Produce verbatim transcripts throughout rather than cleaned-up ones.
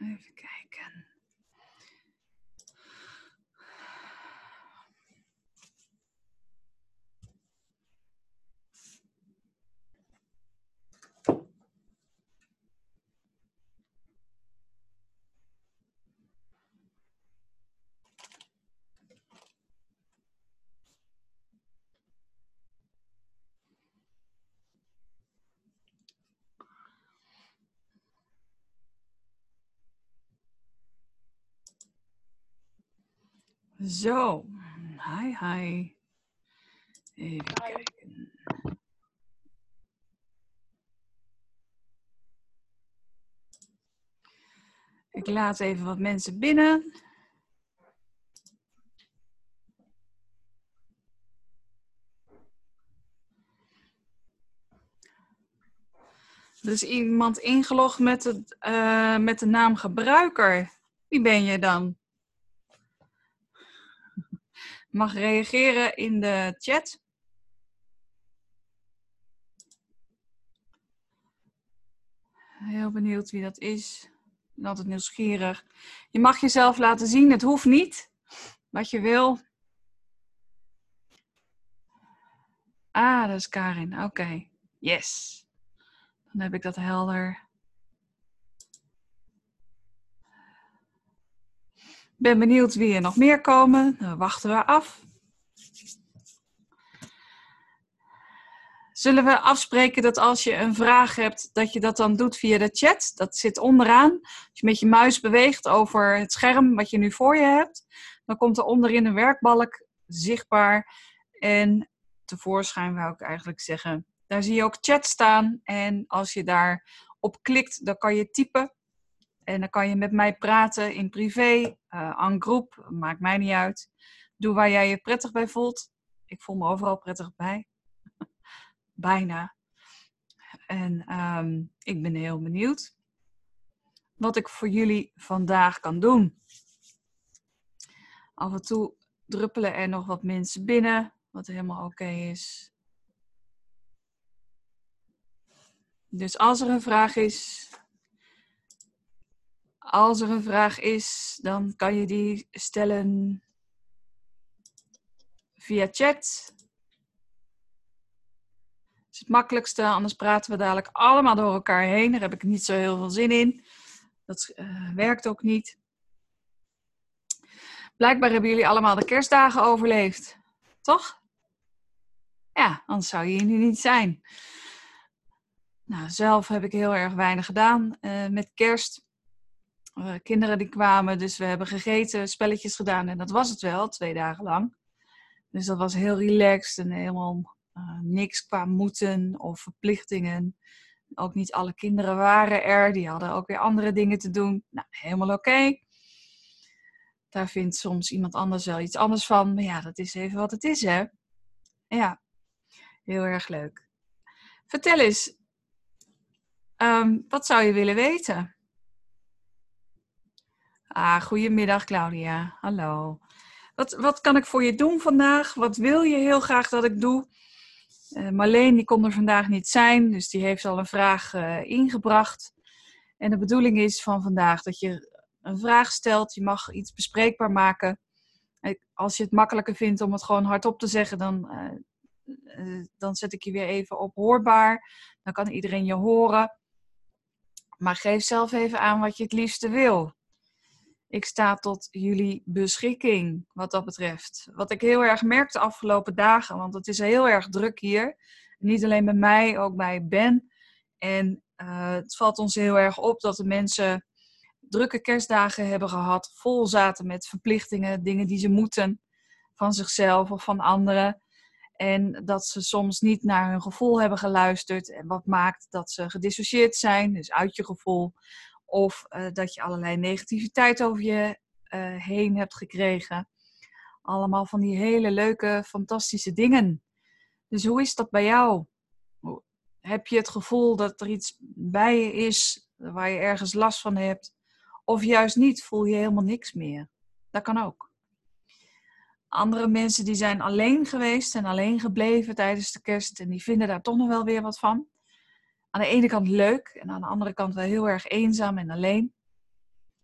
Even kijken. Zo, hi hi. Even kijken. Ik laat even wat mensen binnen. Er is iemand ingelogd met, het, uh, met de naam gebruiker. Wie ben je dan? Mag reageren in de chat. Heel benieuwd wie dat is. Ik ben altijd nieuwsgierig. Je mag jezelf laten zien, het hoeft niet. Wat je wil. Ah, dat is Karin. Oké. Okay. Yes. Dan heb ik dat helder. Ik ben benieuwd wie er nog meer komen. Dan wachten we af. Zullen we afspreken dat als je een vraag hebt, dat je dat dan doet via de chat? Dat zit onderaan. Als je met je muis beweegt over het scherm wat je nu voor je hebt, dan komt er onderin een werkbalk zichtbaar. En tevoorschijn wou ik eigenlijk zeggen. Daar zie je ook chat staan. En als je daar op klikt, dan kan je typen. En dan kan je met mij praten in privé, uh, en groep, maakt mij niet uit. Doe waar jij je prettig bij voelt. Ik voel me overal prettig bij. Bijna. En um, ik ben heel benieuwd wat ik voor jullie vandaag kan doen. Af en toe druppelen er nog wat mensen binnen, wat helemaal oké is. Dus als er een vraag is, als er een vraag is, dan kan je die stellen via chat. Dat is het makkelijkste, anders praten we dadelijk allemaal door elkaar heen. Daar heb ik niet zo heel veel zin in. Dat uh, werkt ook niet. Blijkbaar hebben jullie allemaal de kerstdagen overleefd. Toch? Ja, anders zou je hier nu niet zijn. Nou, zelf heb ik heel erg weinig gedaan uh, met kerst. Uh, kinderen die kwamen, dus we hebben gegeten, spelletjes gedaan. En dat was het wel, twee dagen lang. Dus dat was heel relaxed en helemaal... Uh, niks qua moeten of verplichtingen. Ook niet alle kinderen waren er. Die hadden ook weer andere dingen te doen. Nou, helemaal oké. Okay. Daar vindt soms iemand anders wel iets anders van. Maar ja, dat is even wat het is, hè. Ja, heel erg leuk. Vertel eens. Um, wat zou je willen weten? Ah, goedemiddag Claudia. Hallo. Wat, wat kan ik voor je doen vandaag? Wat wil je heel graag dat ik doe? Uh, Marleen die kon er vandaag niet zijn, dus die heeft al een vraag uh, ingebracht. En de bedoeling is van vandaag dat je een vraag stelt. Je mag iets bespreekbaar maken. Als je het makkelijker vindt om het gewoon hardop te zeggen, dan, uh, uh, dan zet ik je weer even op hoorbaar. Dan kan iedereen je horen. Maar geef zelf even aan wat je het liefste wil. Ik sta tot jullie beschikking wat dat betreft. Wat ik heel erg merk de afgelopen dagen, want het is heel erg druk hier. Niet alleen bij mij, ook bij Ben. En uh, het valt ons heel erg op dat de mensen drukke kerstdagen hebben gehad. Vol zaten met verplichtingen, dingen die ze moeten van zichzelf of van anderen. En dat ze soms niet naar hun gevoel hebben geluisterd. En wat maakt dat ze gedissocieerd zijn, dus uit je gevoel. Of uh, dat je allerlei negativiteit over je uh, heen hebt gekregen. Allemaal van die hele leuke, fantastische dingen. Dus hoe is dat bij jou? Heb je het gevoel dat er iets bij je is waar je ergens last van hebt? Of juist niet, voel je helemaal niks meer? Dat kan ook. Andere mensen die zijn alleen geweest en alleen gebleven tijdens de kerst. En die vinden daar toch nog wel weer wat van. Aan de ene kant leuk en aan de andere kant wel heel erg eenzaam en alleen.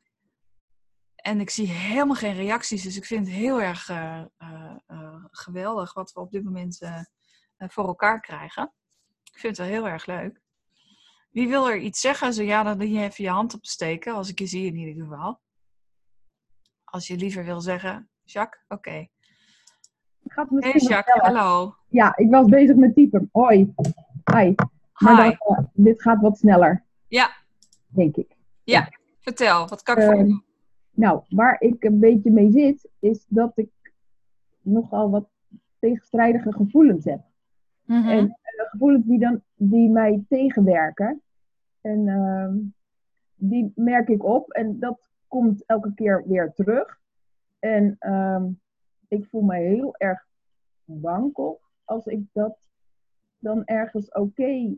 En ik zie helemaal geen reacties. Dus ik vind het heel erg uh, uh, uh, geweldig wat we op dit moment uh, uh, voor elkaar krijgen. Ik vind het wel heel erg leuk. Wie wil er iets zeggen? Zo ja, dan dien je even je hand op te steken. Als ik je zie in ieder geval. Als je liever wil zeggen. Jacques, oké. Okay. Hey Jacques, hallo. Ja, ik was bezig met typen. Hoi. Hi. Maar dan, uh, dit gaat wat sneller. Ja. Denk ik. Ja, ja. Vertel. Wat kan ik uh, voor je doen? Nou, waar ik een beetje mee zit, is dat ik nogal wat tegenstrijdige gevoelens heb. Mm-hmm. En uh, gevoelens die, dan, die mij tegenwerken. En uh, die merk ik op. En dat komt elke keer weer terug. En uh, ik voel mij heel erg wankel als ik dat dan ergens oké okay,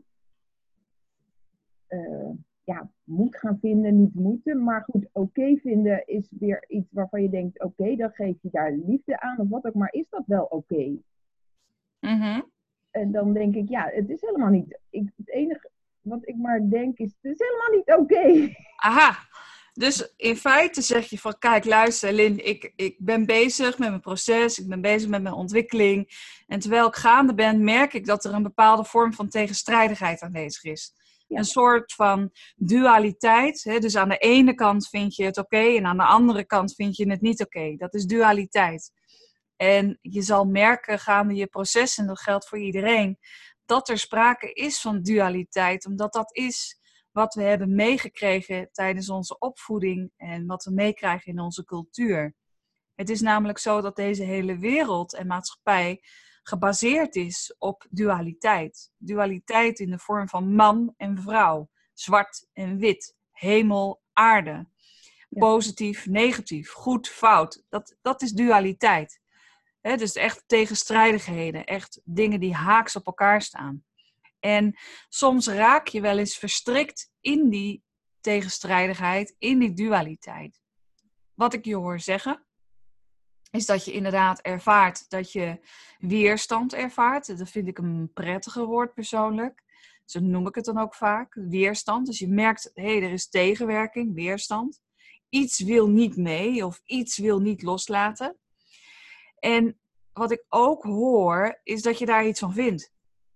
uh, ja, moet gaan vinden, niet moeten. Maar goed, oké okay vinden is weer iets waarvan je denkt, oké, okay, dan geef je daar liefde aan of wat ook. Maar is dat wel oké? Okay? Mm-hmm. En dan denk ik, ja, het is helemaal niet. Ik, het enige wat ik maar denk is, het is helemaal niet oké. Okay. Aha. Dus in feite zeg je van, kijk, luister Lynn, ik, ik ben bezig met mijn proces, ik ben bezig met mijn ontwikkeling. En terwijl ik gaande ben, merk ik dat er een bepaalde vorm van tegenstrijdigheid aanwezig is. Ja. Een soort van dualiteit. Hè? Dus aan de ene kant vind je het oké okay, en aan de andere kant vind je het niet oké. Okay. Dat is dualiteit. En je zal merken gaande je proces, en dat geldt voor iedereen, dat er sprake is van dualiteit. Omdat dat is wat we hebben meegekregen tijdens onze opvoeding en wat we meekrijgen in onze cultuur. Het is namelijk zo dat deze hele wereld en maatschappij gebaseerd is op dualiteit. Dualiteit in de vorm van man en vrouw, zwart en wit, hemel, aarde, positief, negatief, goed, fout. Dat, dat is dualiteit. He, dus echt tegenstrijdigheden, echt dingen die haaks op elkaar staan. En soms raak je wel eens verstrikt in die tegenstrijdigheid, in die dualiteit. Wat ik je hoor zeggen, is dat je inderdaad ervaart dat je weerstand ervaart. Dat vind ik een prettiger woord persoonlijk. Zo noem ik het dan ook vaak, weerstand. Dus je merkt, hé, hey, er is tegenwerking, weerstand. Iets wil niet mee of iets wil niet loslaten. En wat ik ook hoor, is dat je daar iets van vindt.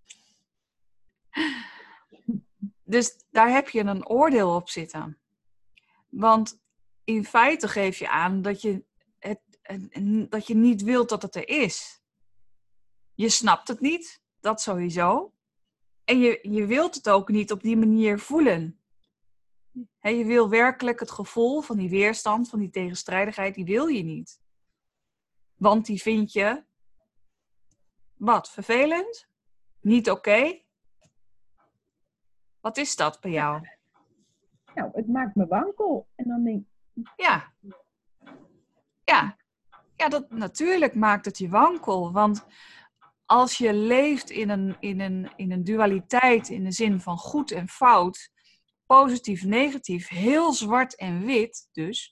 Dus daar heb je een oordeel op zitten. Want in feite geef je aan dat je, het, dat je niet wilt dat het er is. Je snapt het niet, dat sowieso. En je, je wilt het ook niet op die manier voelen. He, je wil werkelijk het gevoel van die weerstand, van die tegenstrijdigheid, die wil je niet. Want die vind je, wat, vervelend? Niet oké? Okay? Wat is dat bij jou? Nou, het maakt me wankel. En dan denk ik... Ja. Ja. Ja, dat, natuurlijk maakt het je wankel. Want als je leeft in een, in, een, in een dualiteit, in de zin van goed en fout, positief, negatief, heel zwart en wit dus,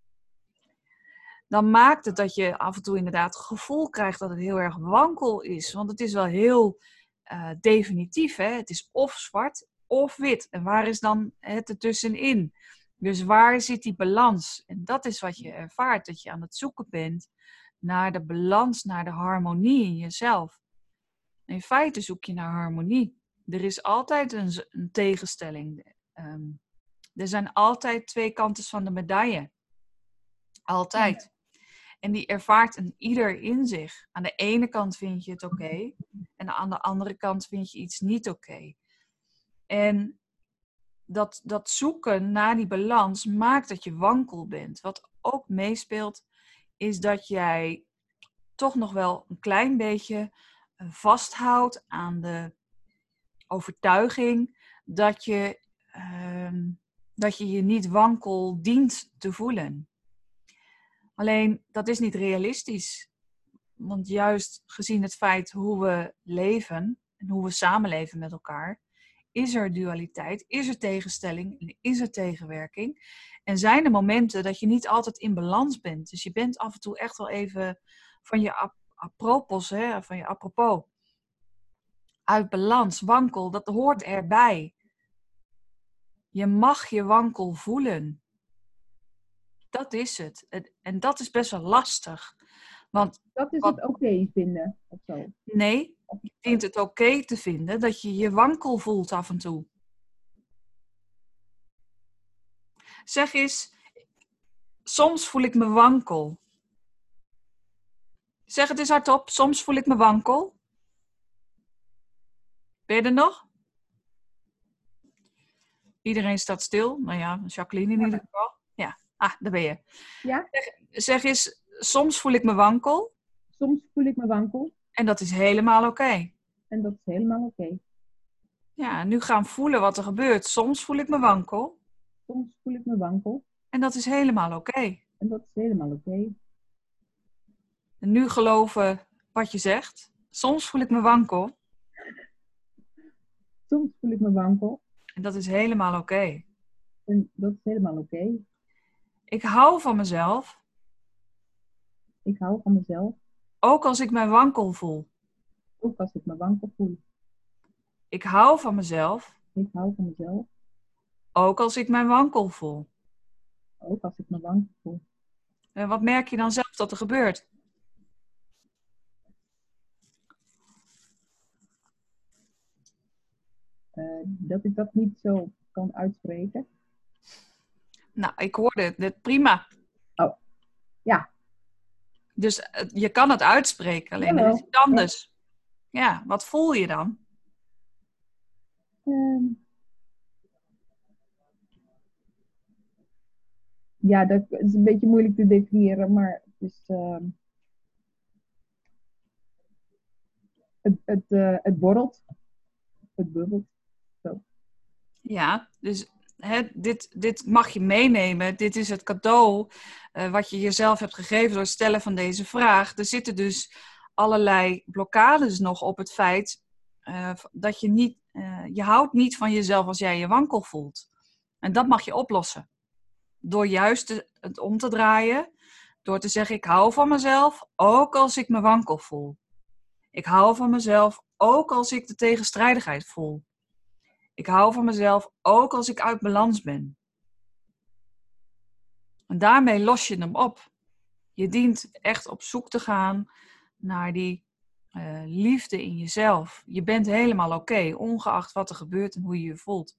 dan maakt het dat je af en toe inderdaad het gevoel krijgt dat het heel erg wankel is. Want het is wel heel uh, definitief. Hè? Het is of zwart of wit. En waar is dan het ertussenin? Dus waar zit die balans? En dat is wat je ervaart, dat je aan het zoeken bent naar de balans, naar de harmonie in jezelf. In feite zoek je naar harmonie. Er is altijd een, een tegenstelling. Um, er zijn altijd twee kanten van de medaille. Altijd. En die ervaart een ieder in zich. Aan de ene kant vind je het oké. Okay, en aan de andere kant vind je iets niet oké. Okay. En dat, dat zoeken naar die balans maakt dat je wankel bent. Wat ook meespeelt, is dat jij toch nog wel een klein beetje vasthoudt aan de overtuiging dat je, uh, dat je je niet wankel dient te voelen. Alleen, dat is niet realistisch. Want juist gezien het feit hoe we leven en hoe we samenleven met elkaar, is er dualiteit, is er tegenstelling en is er tegenwerking. En zijn er momenten dat je niet altijd in balans bent. Dus je bent af en toe echt wel even van je ap- apropos, hè, van je apropos. Uit balans, wankel, dat hoort erbij. Je mag je wankel voelen. Dat is het. En dat is best wel lastig. Want Dat is wat, het oké vinden, of zo. nee, je dient het oké te vinden dat je je wankel voelt af en toe. Zeg eens, soms voel ik me wankel. Zeg het eens hardop, soms voel ik me wankel. Ben je er nog? Iedereen staat stil. Nou ja, Jacqueline in Ja. ieder geval. Ja, ah, daar ben je. Ja? Zeg, zeg eens, soms voel ik me wankel. Soms voel ik me wankel. En dat is helemaal oké. En dat is helemaal oké. Ja, nu gaan voelen wat er gebeurt. Soms voel ik me wankel. Soms voel ik me wankel. En dat is helemaal oké. En dat is helemaal oké. En nu geloven wat je zegt. Soms voel ik me wankel. Soms voel ik me wankel. En dat is helemaal oké. En dat is helemaal oké. Ik hou van mezelf. Ik hou van mezelf. Ook als ik me wankel voel. Ook als ik me wankel voel. Ik hou van mezelf. Ik hou van mezelf. Ook als ik me wankel voel. Ook als ik me wankel voel. En wat merk je dan zelf dat er gebeurt? Uh, dat ik dat niet zo kan uitspreken. Nou, ik hoorde het net prima. Oh, ja. Dus uh, je kan het uitspreken, alleen Jawel. dat is iets anders. Ja. Ja, wat voel je dan? Um, ja, dat is een beetje moeilijk te definiëren, maar het is... Uh, het, het, uh, het borrelt. Het bubbelt. Zo. Ja, dus hè, dit, dit mag je meenemen. Dit is het cadeau uh, wat je jezelf hebt gegeven door het stellen van deze vraag. Er zitten dus allerlei blokkades nog op het feit uh, dat je niet... Uh, je houdt niet van jezelf als jij je wankel voelt. En dat mag je oplossen. Door juist te, het om te draaien. Door te zeggen, ik hou van mezelf, ook als ik me wankel voel. Ik hou van mezelf, ook als ik de tegenstrijdigheid voel. Ik hou van mezelf, ook als ik uit balans ben. En daarmee los je hem op. Je dient echt op zoek te gaan naar die uh, liefde in jezelf. Je bent helemaal oké, ongeacht wat er gebeurt en hoe je je voelt.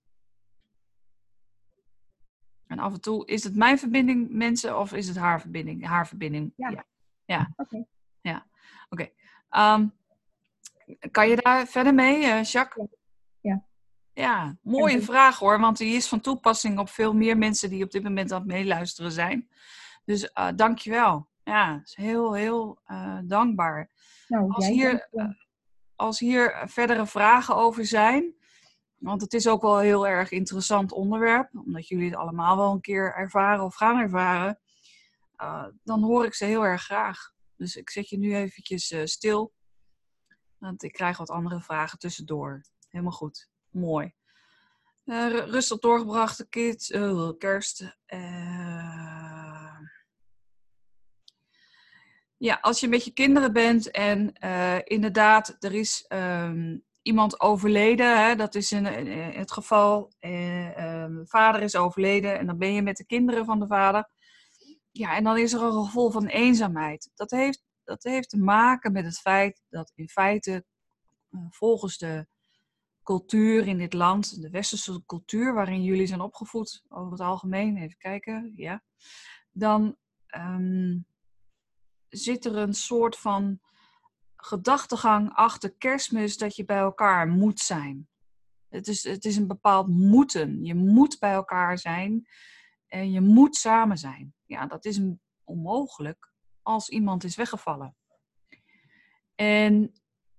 En af en toe, is het mijn verbinding, mensen, of is het haar verbinding? Haar verbinding, ja. Ja, ja. Oké. Okay. Ja. Okay. Um, kan je daar verder mee, uh, Jacques? Ja. Ja, mooie ja. vraag hoor, want die is van toepassing op veel meer mensen die op dit moment aan het meeluisteren zijn. Dus uh, dankjewel. Ja, is heel, heel uh, dankbaar. Nou, als, hier, uh, als hier verdere vragen over zijn, want het is ook wel een heel erg interessant onderwerp, omdat jullie het allemaal wel een keer ervaren of gaan ervaren, uh, dan hoor ik ze heel erg graag. Dus ik zet je nu eventjes uh, stil, want ik krijg wat andere vragen tussendoor. Helemaal goed. Mooi. Uh, rustig doorgebrachte kids, uh, kerst. Uh... Ja, als je met je kinderen bent en uh, inderdaad, er is um, iemand overleden. Hè, dat is in, in het geval, uh, um, vader is overleden en dan ben je met de kinderen van de vader. Ja, en dan is er een gevoel van eenzaamheid. Dat heeft, dat heeft te maken met het feit dat in feite uh, volgens de cultuur in dit land, de westerse cultuur waarin jullie zijn opgevoed, over het algemeen, even kijken, ja, dan um, zit er een soort van gedachtegang achter Kerstmis dat je bij elkaar moet zijn. Het is, het is een bepaald moeten. Je moet bij elkaar zijn en je moet samen zijn. Ja, dat is onmogelijk als iemand is weggevallen. En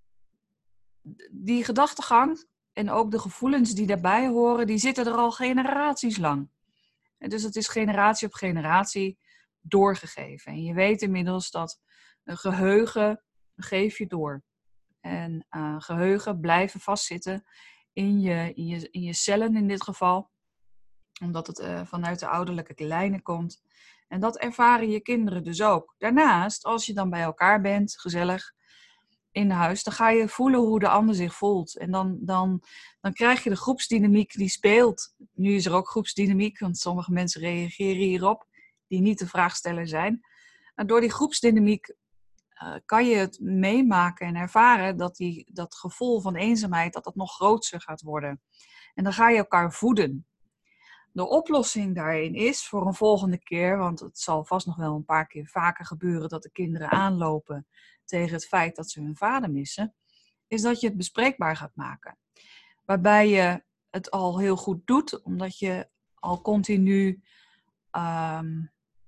die gedachtegang en ook de gevoelens die daarbij horen, die zitten er al generaties lang. En dus het is generatie op generatie doorgegeven. En je weet inmiddels dat een geheugen geef je door. En uh, geheugen blijven vastzitten in je, in, je, in je cellen in dit geval. Omdat het uh, vanuit de ouderlijke lijnen komt. En dat ervaren je kinderen dus ook. Daarnaast, als je dan bij elkaar bent, gezellig in huis, dan ga je voelen hoe de ander zich voelt. En dan, dan, dan krijg je de groepsdynamiek die speelt. Nu is er ook groepsdynamiek, want sommige mensen reageren hierop. die niet de vraagsteller zijn. En door die groepsdynamiek uh, kan je het meemaken en ervaren dat die, dat gevoel van eenzaamheid dat dat nog groter gaat worden. En dan ga je elkaar voeden. De oplossing daarin is voor een volgende keer, want het zal vast nog wel een paar keer vaker gebeuren dat de kinderen aanlopen tegen het feit dat ze hun vader missen, is dat je het bespreekbaar gaat maken. Waarbij je het al heel goed doet, omdat je al continu um,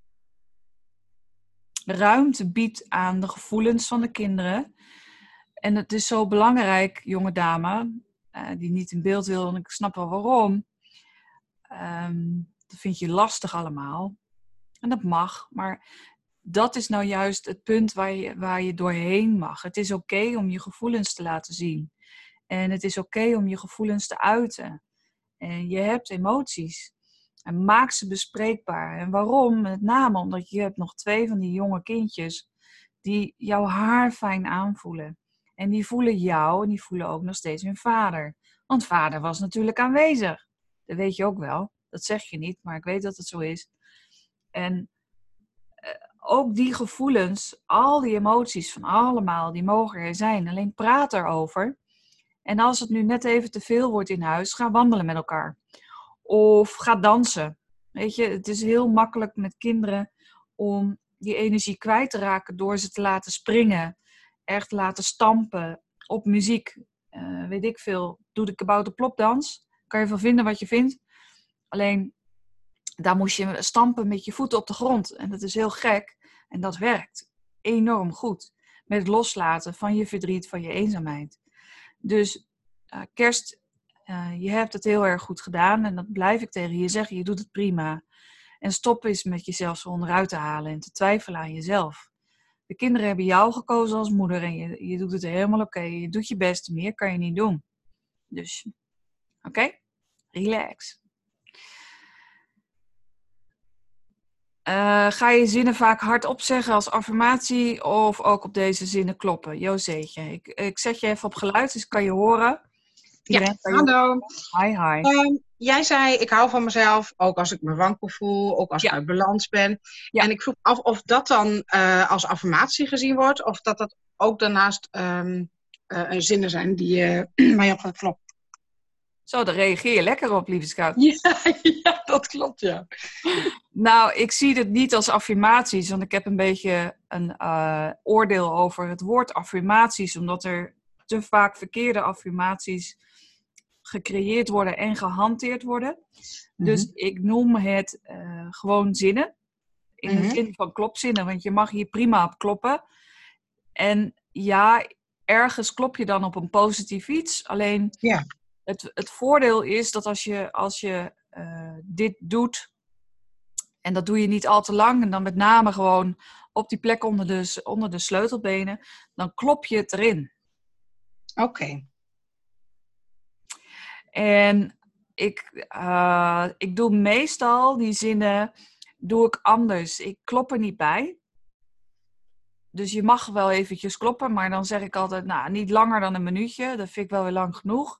ruimte biedt aan de gevoelens van de kinderen. En het is zo belangrijk, jonge dame, uh, die niet in beeld wil, en ik snap wel waarom. Um, dat vind je lastig allemaal. En dat mag, maar dat is nou juist het punt waar je, waar je doorheen mag. Het is oké okay om je gevoelens te laten zien. En het is oké okay om je gevoelens te uiten. En je hebt emoties. En maak ze bespreekbaar. En waarom? Met name omdat je hebt nog twee van die jonge kindjes die jouw haar fijn aanvoelen. En die voelen jou en die voelen ook nog steeds hun vader. Want vader was natuurlijk aanwezig. Dat weet je ook wel. Dat zeg je niet, maar ik weet dat het zo is. En uh, ook die gevoelens, al die emoties van allemaal, die mogen er zijn. Alleen praat erover. En als het nu net even te veel wordt in huis, ga wandelen met elkaar. Of ga dansen. Weet je, het is heel makkelijk met kinderen om die energie kwijt te raken door ze te laten springen. Echt laten stampen op muziek. Uh, weet ik veel. Doe de kabouterplopdans. Kan je van vinden wat je vindt. Alleen, daar moest je stampen met je voeten op de grond. En dat is heel gek. En dat werkt enorm goed. Met het loslaten van je verdriet, van je eenzaamheid. Dus uh, kerst, uh, je hebt het heel erg goed gedaan. En dat blijf ik tegen je zeggen. Je doet het prima. En stop eens met jezelf zo onderuit te halen en te twijfelen aan jezelf. De kinderen hebben jou gekozen als moeder. En je, je doet het helemaal oké. Okay. Je doet je best. Meer kan je niet doen. Dus, oké? Okay? Relax. Uh, ga je zinnen vaak hardop zeggen als affirmatie of ook op deze zinnen kloppen? Jozeetje, ik, ik zet je even op geluid, dus kan je horen. Ja, hallo. Hi, hi. Um, jij zei, ik hou van mezelf, ook als ik me wankel voel, ook als ja. ik uit balans ben. Ja. En ik vroeg af of dat dan uh, als affirmatie gezien wordt, of dat dat ook daarnaast um, uh, zinnen zijn die uh, mij op gaan kloppen. Zo, daar reageer je lekker op, lieve scout. Ja, ja, dat klopt, ja. Nou, ik zie het niet als affirmaties, want ik heb een beetje een uh, oordeel over het woord affirmaties, omdat er te vaak verkeerde affirmaties gecreëerd worden en gehanteerd worden. Mm-hmm. Dus ik noem het uh, gewoon zinnen, in mm-hmm. de zin van klopzinnen, want je mag hier prima op kloppen. En ja, ergens klop je dan op een positief iets, alleen... Ja. Het, het voordeel is dat als je, als je uh, dit doet, en dat doe je niet al te lang, en dan met name gewoon op die plek onder de, onder de sleutelbenen, dan klop je het erin. Oké. Okay. En ik, uh, ik doe meestal die zinnen, doe ik anders. Ik klop er niet bij. Dus je mag wel eventjes kloppen, maar dan zeg ik altijd, nou, niet langer dan een minuutje. Dat vind ik wel weer lang genoeg.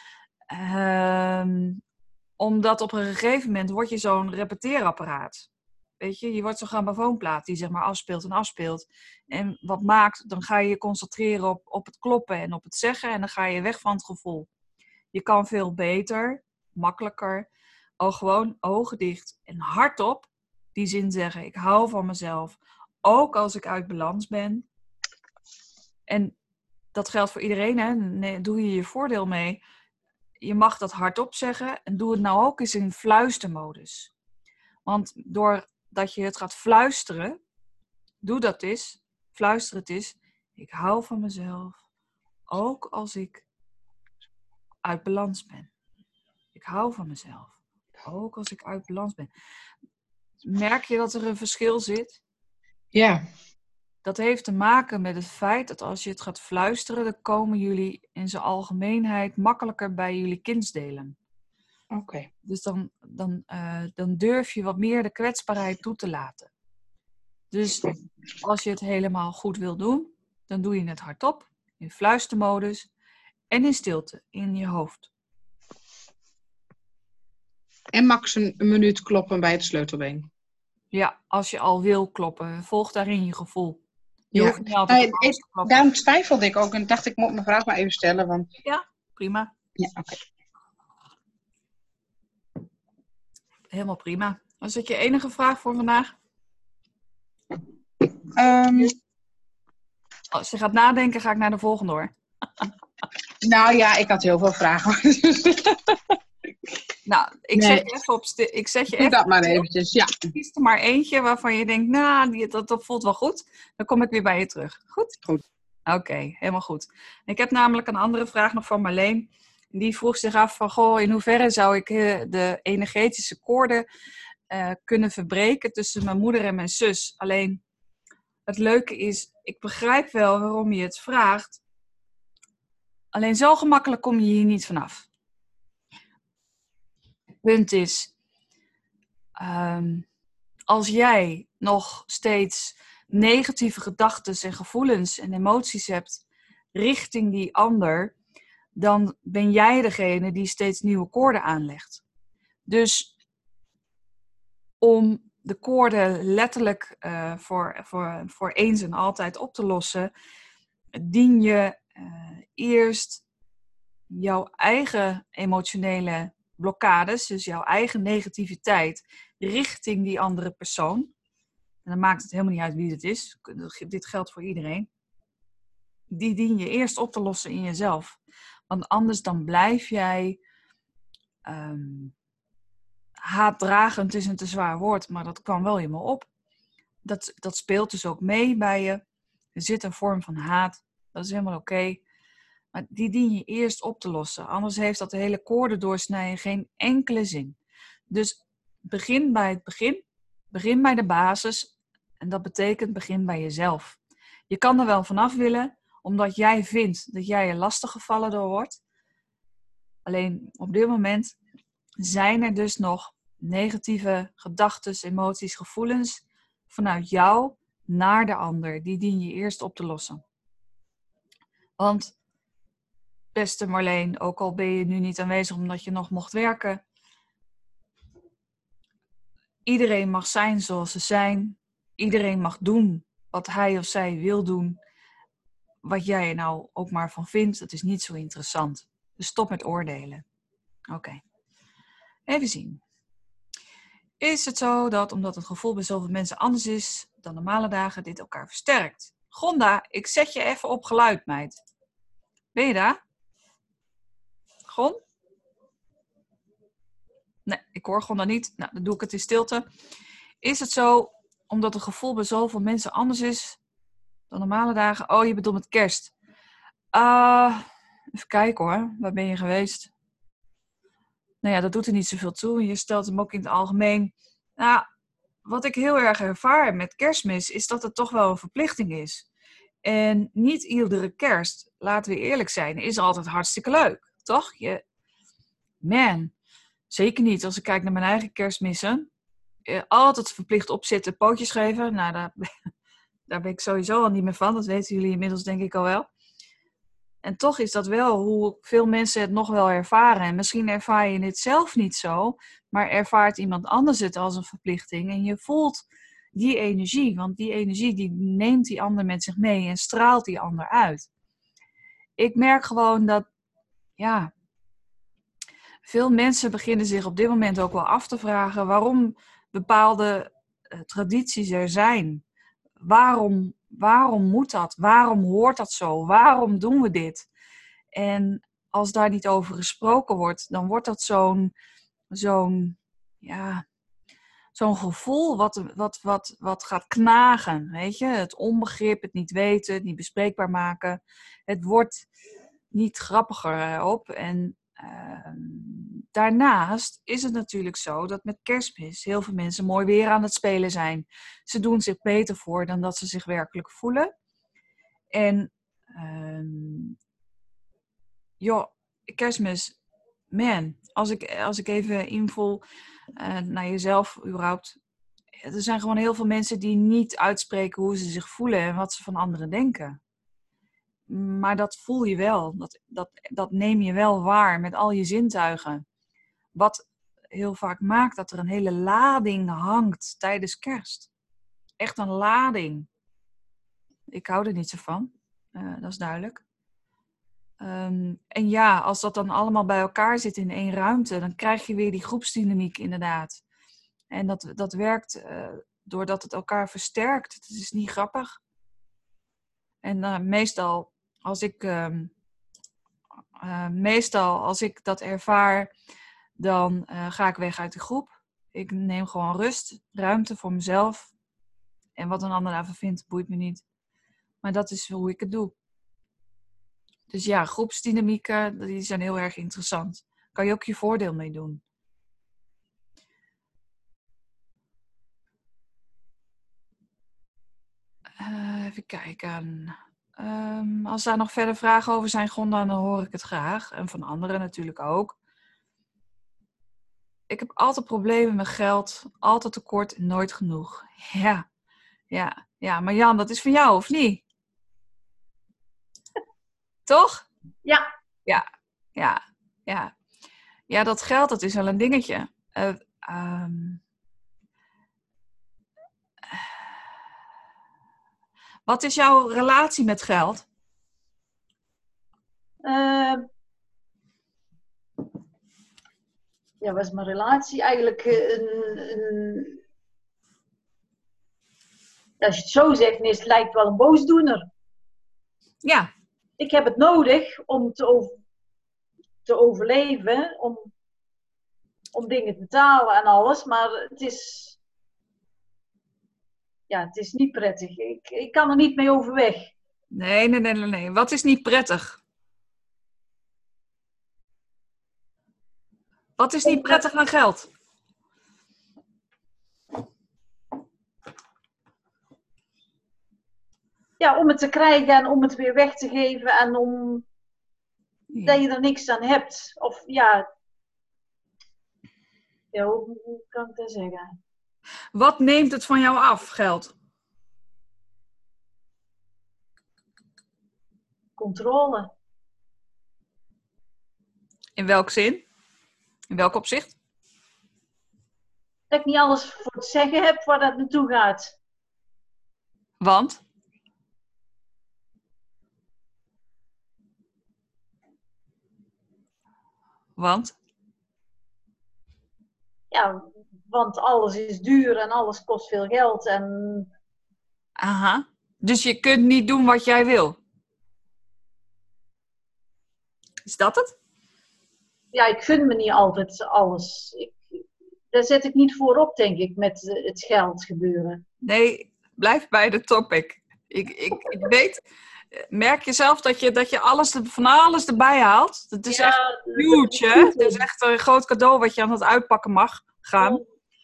Um, omdat op een gegeven moment word je zo'n repeteerapparaat. Weet je, je wordt zo'n grammofoonplaat die zeg maar afspeelt en afspeelt. En wat maakt, dan ga je je concentreren op, op het kloppen en op het zeggen. En dan ga je weg van het gevoel. Je kan veel beter, makkelijker, al gewoon ogen dicht en hardop die zin zeggen. Ik hou van mezelf, ook als ik uit balans ben. En dat geldt voor iedereen, hè? Nee, doe je je voordeel mee. Je mag dat hardop zeggen en doe het nou ook eens in fluistermodus. Want doordat je het gaat fluisteren, doe dat eens, fluister het eens. Ik hou van mezelf, ook als ik uit balans ben. Ik hou van mezelf, ook als ik uit balans ben. Merk je dat er een verschil zit? Ja. Dat heeft te maken met het feit dat als je het gaat fluisteren, dan komen jullie in zijn algemeenheid makkelijker bij jullie kindsdelen. Oké. Okay. Dus dan, dan, uh, dan durf je wat meer de kwetsbaarheid toe te laten. Dus als je het helemaal goed wil doen, dan doe je het hardop, in fluistermodus en in stilte, in je hoofd. En max een, een minuut kloppen bij het sleutelbeen. Ja, als je al wil kloppen, volg daarin je gevoel. Je Ja. hoeft niet altijd Nee, op alles ik, te kloppen. daarom twijfelde ik ook en dacht ik moet mijn vraag maar even stellen. Want... Ja, prima. Ja, oké. Helemaal prima. Was dat je enige vraag voor vandaag? Ehm, Als je gaat nadenken, ga ik naar de volgende hoor. nou ja, ik had heel veel vragen. Nou, ik, Nee. zet je even op sti- ik zet je Doe even dat maar op stil. eventjes, ja. Kies er maar eentje waarvan je denkt, nou, die, dat, dat voelt wel goed. Dan kom ik weer bij je terug. Goed? Goed. Oké, helemaal goed. Ik heb namelijk een andere vraag nog van Marleen. Die vroeg zich af van, goh, in hoeverre zou ik eh, de energetische koorden eh, kunnen verbreken tussen mijn moeder en mijn zus? Alleen, het leuke is, ik begrijp wel waarom je het vraagt. Alleen zo gemakkelijk kom je hier niet vanaf. Punt is, um, als jij nog steeds negatieve gedachten en gevoelens en emoties hebt richting die ander, dan ben jij degene die steeds nieuwe koorden aanlegt. Dus om de koorden letterlijk uh, voor, voor, voor eens en altijd op te lossen, dien je uh, eerst jouw eigen emotionele blokkades, dus jouw eigen negativiteit, richting die andere persoon. En dan maakt het helemaal niet uit wie het is. Dit geldt voor iedereen. Die dien je eerst op te lossen in jezelf. Want anders dan blijf jij um, haatdragend is een te zwaar woord, maar dat kwam wel in me op. Dat, dat speelt dus ook mee bij je. Er zit een vorm van haat. Dat is helemaal oké. Okay. Maar die dien je eerst op te lossen. Anders heeft dat de hele koorden doorsnijden geen enkele zin. Dus begin bij het begin. Begin bij de basis. En dat betekent begin bij jezelf. Je kan er wel vanaf willen, omdat jij vindt dat jij er lastiggevallen door wordt. Alleen op dit moment zijn er dus nog negatieve gedachten, emoties, gevoelens vanuit jou naar de ander. Die dien je eerst op te lossen. Want, beste Marleen, ook al ben je nu niet aanwezig omdat je nog mocht werken. Iedereen mag zijn zoals ze zijn. Iedereen mag doen wat hij of zij wil doen. Wat jij er nou ook maar van vindt, dat is niet zo interessant. Dus stop met oordelen. Oké. Okay. Even zien. Is het zo dat omdat het gevoel bij zoveel mensen anders is dan normale dagen, dit elkaar versterkt? Gonda, ik zet je even op geluid, meid. Ben je daar? Gon? Nee, ik hoor Gonda niet. Nou, dan doe ik het in stilte. Is het zo omdat het gevoel bij zoveel mensen anders is dan normale dagen? Oh, je bedoelt met kerst. Uh, even kijken hoor. Waar ben je geweest? Nou ja, dat doet er niet zoveel toe. Je stelt hem ook in het algemeen. Nou, wat ik heel erg ervaar met Kerstmis is dat het toch wel een verplichting is. En niet iedere kerst, laten we eerlijk zijn, is altijd hartstikke leuk. Toch? Je, man, zeker niet als ik kijk naar mijn eigen kerstmissen. Eh, altijd verplicht opzitten, pootjes geven. Nou, daar, daar ben ik sowieso al niet meer van. Dat weten jullie inmiddels denk ik al wel. En toch is dat wel hoe veel mensen het nog wel ervaren. En misschien ervaar je het zelf niet zo, maar ervaart iemand anders het als een verplichting. En je voelt die energie, want die energie die neemt die ander met zich mee en straalt die ander uit. Ik merk gewoon dat, ja, veel mensen beginnen zich op dit moment ook wel af te vragen waarom bepaalde uh, tradities er zijn. Waarom, waarom moet dat? Waarom hoort dat zo? Waarom doen we dit? En als daar niet over gesproken wordt, dan wordt dat zo'n, zo'n, ja, zo'n gevoel wat, wat, wat, wat gaat knagen. Weet je? Het onbegrip, het niet weten, het niet bespreekbaar maken. Het wordt niet grappiger op. En uh, daarnaast is het natuurlijk zo dat met Kerstmis heel veel mensen mooi weer aan het spelen zijn. Ze doen zich beter voor dan dat ze zich werkelijk voelen. En uh, joh, Kerstmis, man, als ik, als ik even invul uh, naar jezelf überhaupt. Er zijn gewoon heel veel mensen die niet uitspreken hoe ze zich voelen en wat ze van anderen denken. Maar dat voel je wel. Dat, dat, dat neem je wel waar met al je zintuigen. Wat heel vaak maakt dat er een hele lading hangt tijdens kerst. Echt een lading. Ik hou er niet zo van. Uh, dat is duidelijk. Um, en ja, als dat dan allemaal bij elkaar zit in één ruimte, dan krijg je weer die groepsdynamiek inderdaad. En dat, dat werkt uh, doordat het elkaar versterkt. Het is niet grappig. En uh, meestal, als ik, uh, uh, meestal als ik dat ervaar, dan uh, ga ik weg uit de groep. Ik neem gewoon rust, ruimte voor mezelf. En wat een ander daarvan vindt, boeit me niet. Maar dat is hoe ik het doe. Dus ja, groepsdynamieken, die zijn heel erg interessant. Daar kan je ook je voordeel mee doen. Uh, even kijken. Um, als daar nog verder vragen over zijn, Gonda, dan hoor ik het graag. En van anderen natuurlijk ook. Ik heb altijd problemen met geld. Altijd tekort en nooit genoeg. Ja, ja, ja. Maar Jan, dat is van jou, of niet? Toch? Ja. Ja, ja, ja. Ja, dat geld, dat is wel een dingetje. Uh, um... Wat is jouw relatie met geld? Uh, ja, wat is mijn relatie? Eigenlijk een, een... Als je het zo zegt, is het lijkt wel een boosdoener. Ja. Ik heb het nodig om te, over, te overleven, om, om dingen te betalen en alles, maar het is, ja, het is niet prettig. Ik, ik kan er niet mee overweg. Nee, nee, nee, nee, nee. Wat is niet prettig? Wat is niet prettig aan geld? Ja, om het te krijgen en om het weer weg te geven en om ja. dat je er niks aan hebt. Of ja, ja hoe, hoe kan ik dat zeggen? Wat neemt het van jou af, geld? Controle. In welk zin? In welk opzicht? Dat ik niet alles voor het zeggen heb waar dat naartoe gaat. Want? Want? Ja, want alles is duur en alles kost veel geld. En... Aha. Dus je kunt niet doen wat jij wil? Is dat het? Ja, ik gun me niet altijd alles. Ik, daar zet ik niet voor op, denk ik, met het geld gebeuren. Nee, blijf bij de topic. Ik, ik, ik weet... Merk je zelf dat je, dat je alles, van alles erbij haalt? Het is ja, echt huge, hè? Het is echt een groot cadeau wat je aan het uitpakken mag gaan.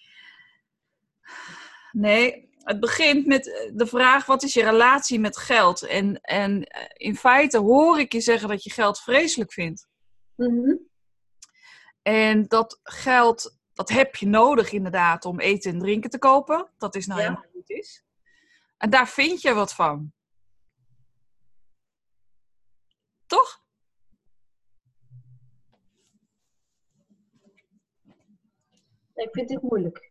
Nee, het begint met de vraag, wat is je relatie met geld? En, en in feite hoor ik je zeggen dat je geld vreselijk vindt. Mm-hmm. En dat geld, dat heb je nodig inderdaad om eten en drinken te kopen. Dat is nou ja. helemaal hoe het is. En daar vind je wat van. Toch? Ik vind dit moeilijk.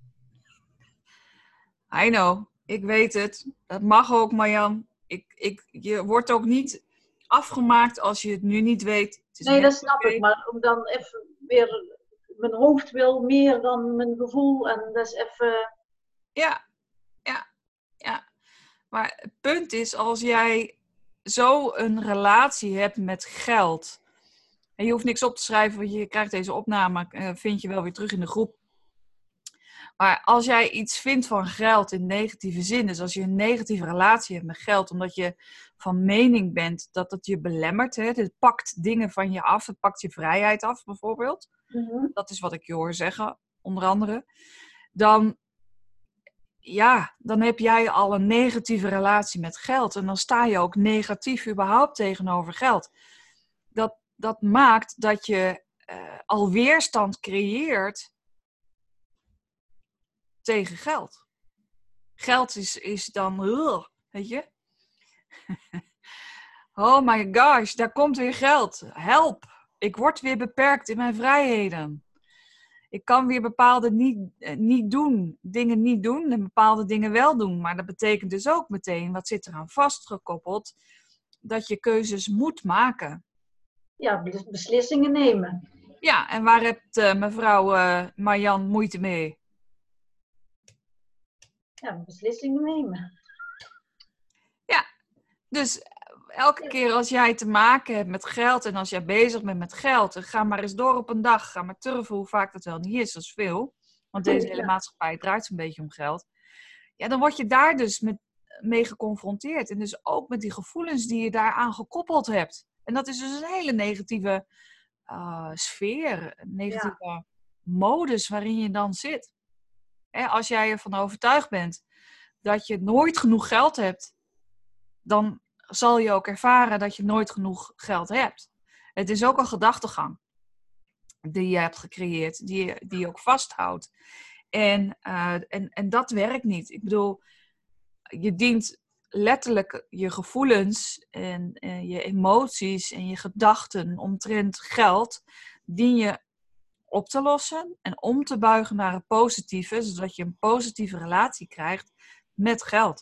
I know. Ik weet het. Dat mag ook, Marjan. Ik, ik, je wordt ook niet afgemaakt als je het nu niet weet. Het is nee, dat snap okay. ik. Maar om dan even weer... Mijn hoofd wil meer dan mijn gevoel. En dat is even... Ja. Ja. Ja. Maar het punt is, als jij zo een relatie hebt met geld. En je hoeft niks op te schrijven, want je krijgt deze opname, uh, vind je wel weer terug in de groep. Maar als jij iets vindt van geld in negatieve zin, dus als je een negatieve relatie hebt met geld, omdat je van mening bent dat het je belemmert, hè, het pakt dingen van je af, het pakt je vrijheid af bijvoorbeeld. Mm-hmm. Dat is wat ik je hoor zeggen, onder andere. Dan, ja, dan heb jij al een negatieve relatie met geld. En dan sta je ook negatief überhaupt tegenover geld. Dat, dat maakt dat je uh, al weerstand creëert tegen geld. Geld is, is dan, uh, weet je. Oh my gosh, daar komt weer geld. Help, ik word weer beperkt in mijn vrijheden. Ik kan weer bepaalde niet, niet doen, dingen niet doen en bepaalde dingen wel doen. Maar dat betekent dus ook meteen, wat zit eraan vastgekoppeld, dat je keuzes moet maken. Ja, beslissingen nemen. Ja, en waar heeft uh, mevrouw uh, Marjan moeite mee? Ja, beslissingen nemen. Ja, dus elke keer als jij te maken hebt met geld en als jij bezig bent met geld, en ga maar eens door op een dag, ga maar turven hoe vaak dat wel niet is, dat is veel. Want deze hele maatschappij draait zo'n beetje om geld. Ja, dan word je daar dus met, mee geconfronteerd. En dus ook met die gevoelens die je daaraan gekoppeld hebt. En dat is dus een hele negatieve uh, sfeer, een negatieve ja. modus waarin je dan zit. Hè, als jij ervan overtuigd bent dat je nooit genoeg geld hebt, dan zal je ook ervaren dat je nooit genoeg geld hebt. Het is ook een gedachtegang die je hebt gecreëerd, die je, die je ook vasthoudt. En, uh, en, en dat werkt niet. Ik bedoel, je dient letterlijk je gevoelens en uh, je emoties en je gedachten omtrent geld, dien je op te lossen en om te buigen naar het positieve, zodat je een positieve relatie krijgt met geld.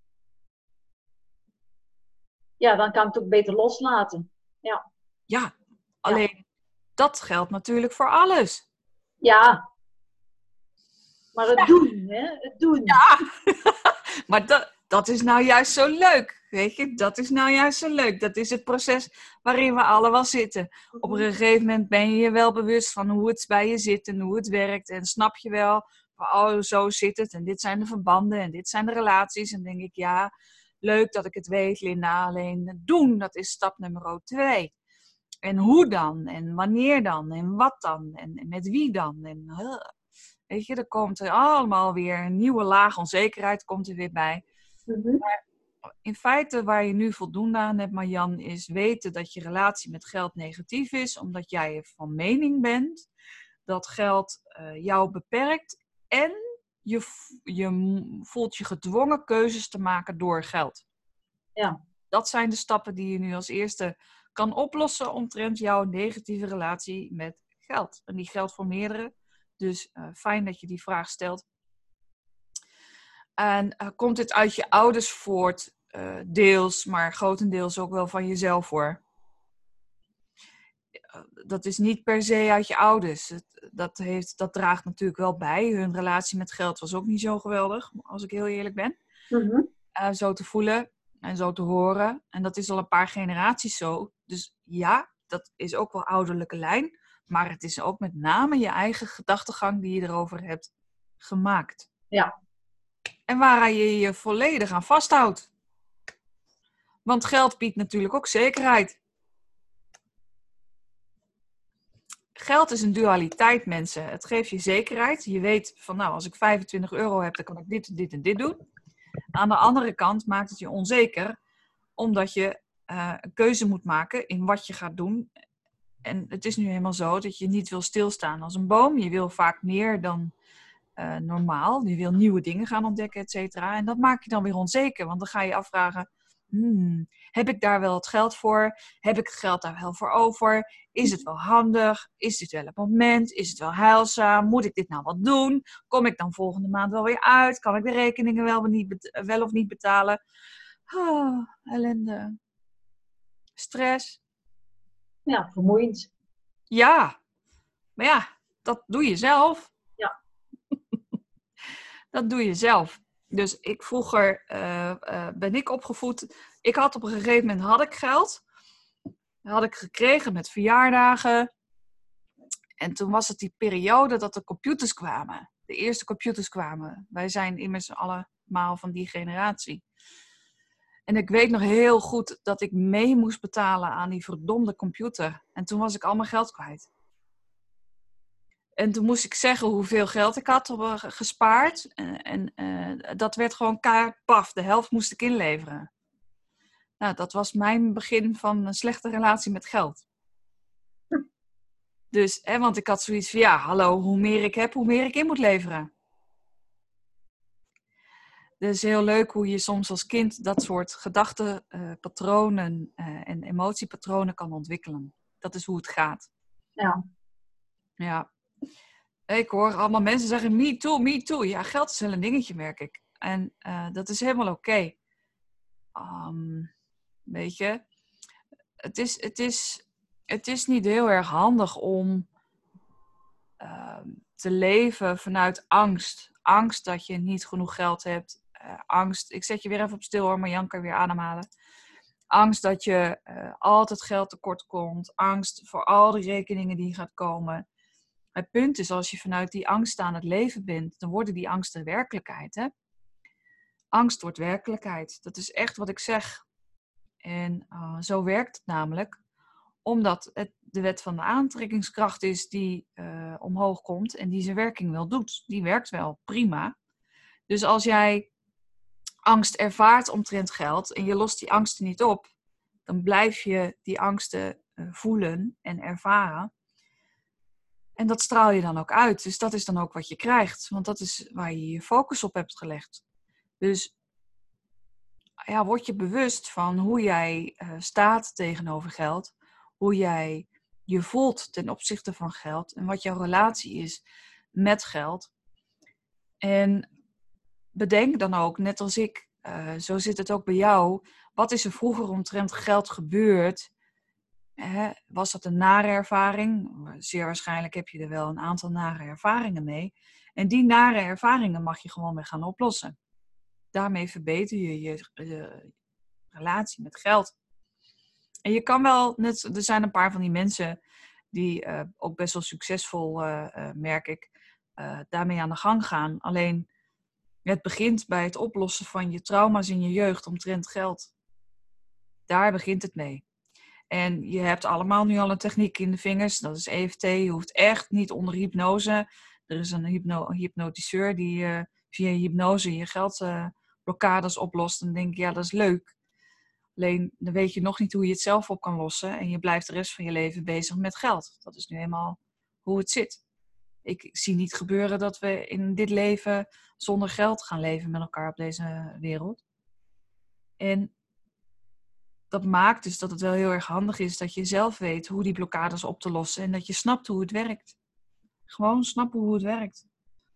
Ja, dan kan ik het ook beter loslaten. Ja, ja alleen ja. dat geldt natuurlijk voor alles. Ja, maar het ja. doen, hè? Het doen. Ja, maar dat, dat is nou juist zo leuk, weet je? Dat is nou juist zo leuk. Dat is het proces waarin we allemaal zitten. Op een gegeven moment ben je je wel bewust van hoe het bij je zit en hoe het werkt. En snap je wel, oh, zo zit het. En dit zijn de verbanden en dit zijn de relaties. En dan denk ik, ja, leuk dat ik het weet, Linda. Alleen doen, dat is stap nummer twee. En hoe dan? En wanneer dan? En wat dan? En, en met wie dan? En, uh, weet je, er komt er allemaal weer een nieuwe laag onzekerheid komt er weer bij. Mm-hmm. Maar in feite waar je nu voldoende aan hebt, Marjan, is weten dat je relatie met geld negatief is, omdat jij van mening bent dat geld uh, jou beperkt en je, je voelt je gedwongen keuzes te maken door geld. Ja. Dat zijn de stappen die je nu als eerste kan oplossen omtrent jouw negatieve relatie met geld. En die geldt voor meerdere. Dus uh, fijn dat je die vraag stelt. En uh, komt dit uit je ouders voort? Uh, deels, maar grotendeels ook wel van jezelf hoor. Uh, dat is niet per se uit je ouders. Het, dat, heeft, dat draagt natuurlijk wel bij. Hun relatie met geld was ook niet zo geweldig, als ik heel eerlijk ben. Mm-hmm. Uh, zo te voelen en zo te horen. En dat is al een paar generaties zo. Dus ja, dat is ook wel ouderlijke lijn. Maar het is ook met name je eigen gedachtegang die je erover hebt gemaakt. Ja. En waar je je volledig aan vasthoudt. Want geld biedt natuurlijk ook zekerheid. Geld is een dualiteit, mensen. Het geeft je zekerheid. Je weet van, nou, als ik vijfentwintig euro heb, dan kan ik dit, dit en dit doen. Aan de andere kant maakt het je onzeker, omdat je uh, een keuze moet maken in wat je gaat doen. En het is nu helemaal zo dat je niet wil stilstaan als een boom. Je wil vaak meer dan uh, normaal. Je wil nieuwe dingen gaan ontdekken, et cetera. En dat maakt je dan weer onzeker. Want dan ga je afvragen, hmm, heb ik daar wel het geld voor? Heb ik het geld daar wel voor over? Is het wel handig? Is dit wel het moment? Is het wel heilzaam? Moet ik dit nou wat doen? Kom ik dan volgende maand wel weer uit? Kan ik de rekeningen wel, niet, wel of niet betalen? Oh, ellende. Stress. Ja, vermoeiend. Ja, maar ja, dat doe je zelf. Ja. Dat doe je zelf. Dus ik vroeger uh, uh, ben ik opgevoed. Ik had op een gegeven moment had ik geld. Dat had ik gekregen met verjaardagen. En toen was het die periode dat de computers kwamen. De eerste computers kwamen. Wij zijn immers allemaal van die generatie. En ik weet nog heel goed dat ik mee moest betalen aan die verdomde computer. En toen was ik al mijn geld kwijt. En toen moest ik zeggen hoeveel geld ik had gespaard. En, en uh, dat werd gewoon keihard paf. De helft moest ik inleveren. Nou, dat was mijn begin van een slechte relatie met geld. Dus, hè, want ik had zoiets van, ja, hallo, hoe meer ik heb, hoe meer ik in moet leveren. Dus heel leuk hoe je soms als kind dat soort gedachtepatronen uh, uh, en emotiepatronen kan ontwikkelen. Dat is hoe het gaat. Ja. Ja. Ik hoor allemaal mensen zeggen, me too, me too. Ja, geld is wel een dingetje, merk ik. En uh, dat is helemaal oké. Okay. Um, weet je, het is, het, is, het is niet heel erg handig om uh, te leven vanuit angst. Angst dat je niet genoeg geld hebt. Uh, angst, ik zet je weer even op stil hoor, maar Jan kan weer ademhalen. Angst dat je uh, altijd geld tekort komt. Angst voor al die rekeningen die gaat komen. Het punt is, als je vanuit die angst aan het leven bent, dan worden die angsten werkelijkheid. Hè? Angst wordt werkelijkheid. Dat is echt wat ik zeg. En uh, zo werkt het namelijk. Omdat het de wet van de aantrekkingskracht is die uh, omhoog komt en die zijn werking wel doet. Die werkt wel, prima. Dus als jij angst ervaart omtrent geld en je lost die angsten niet op, dan blijf je die angsten uh, voelen en ervaren. En dat straal je dan ook uit. Dus dat is dan ook wat je krijgt. Want dat is waar je je focus op hebt gelegd. Dus ja, word je bewust van hoe jij uh, staat tegenover geld. Hoe jij je voelt ten opzichte van geld. En wat jouw relatie is met geld. En bedenk dan ook, net als ik, uh, zo zit het ook bij jou. Wat is er vroeger omtrent geld gebeurd? Hè, was dat een nare ervaring? Zeer waarschijnlijk heb je er wel een aantal nare ervaringen mee. En die nare ervaringen mag je gewoon weer gaan oplossen. Daarmee verbeter je je, je relatie met geld. En je kan wel, net, er zijn een paar van die mensen die uh, ook best wel succesvol, uh, uh, merk ik, uh, daarmee aan de gang gaan. Alleen het begint bij het oplossen van je trauma's in je jeugd omtrent geld. Daar begint het mee. En je hebt allemaal nu al een techniek in de vingers. Dat is E F T. Je hoeft echt niet onder hypnose. Er is een hypno- hypnotiseur die uh, via hypnose je geldblokkades uh, oplost. En dan denk je, ja, dat is leuk. Alleen dan weet je nog niet hoe je het zelf op kan lossen. En je blijft de rest van je leven bezig met geld. Dat is nu eenmaal hoe het zit. Ik zie niet gebeuren dat we in dit leven zonder geld gaan leven met elkaar op deze wereld. En dat maakt dus dat het wel heel erg handig is dat je zelf weet hoe die blokkades op te lossen. En dat je snapt hoe het werkt. Gewoon snappen hoe het werkt.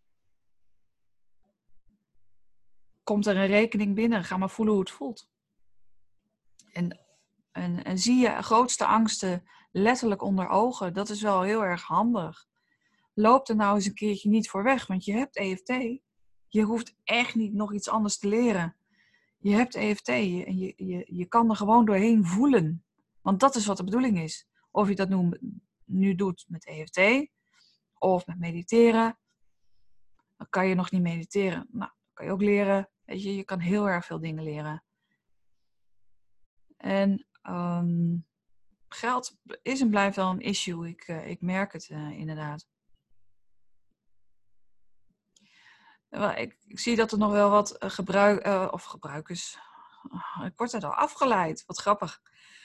Komt er een rekening binnen, ga maar voelen hoe het voelt. En, en, en zie je grootste angsten letterlijk onder ogen. Dat is wel heel erg handig. Loop er nou eens een keertje niet voor weg, want je hebt E F T. Je hoeft echt niet nog iets anders te leren. Je hebt E F T en je, je, je kan er gewoon doorheen voelen. Want dat is wat de bedoeling is. Of je dat nu, nu doet met E F T of met mediteren. Dan kan je nog niet mediteren. Nou, dat kan je ook leren. Weet je, je kan heel erg veel dingen leren. En um, geld is en blijft wel een issue. Ik, uh, ik merk het uh, inderdaad. Ik, ik zie dat er nog wel wat uh, gebruik, uh, of gebruikers... Oh, ik word er al afgeleid. Wat grappig.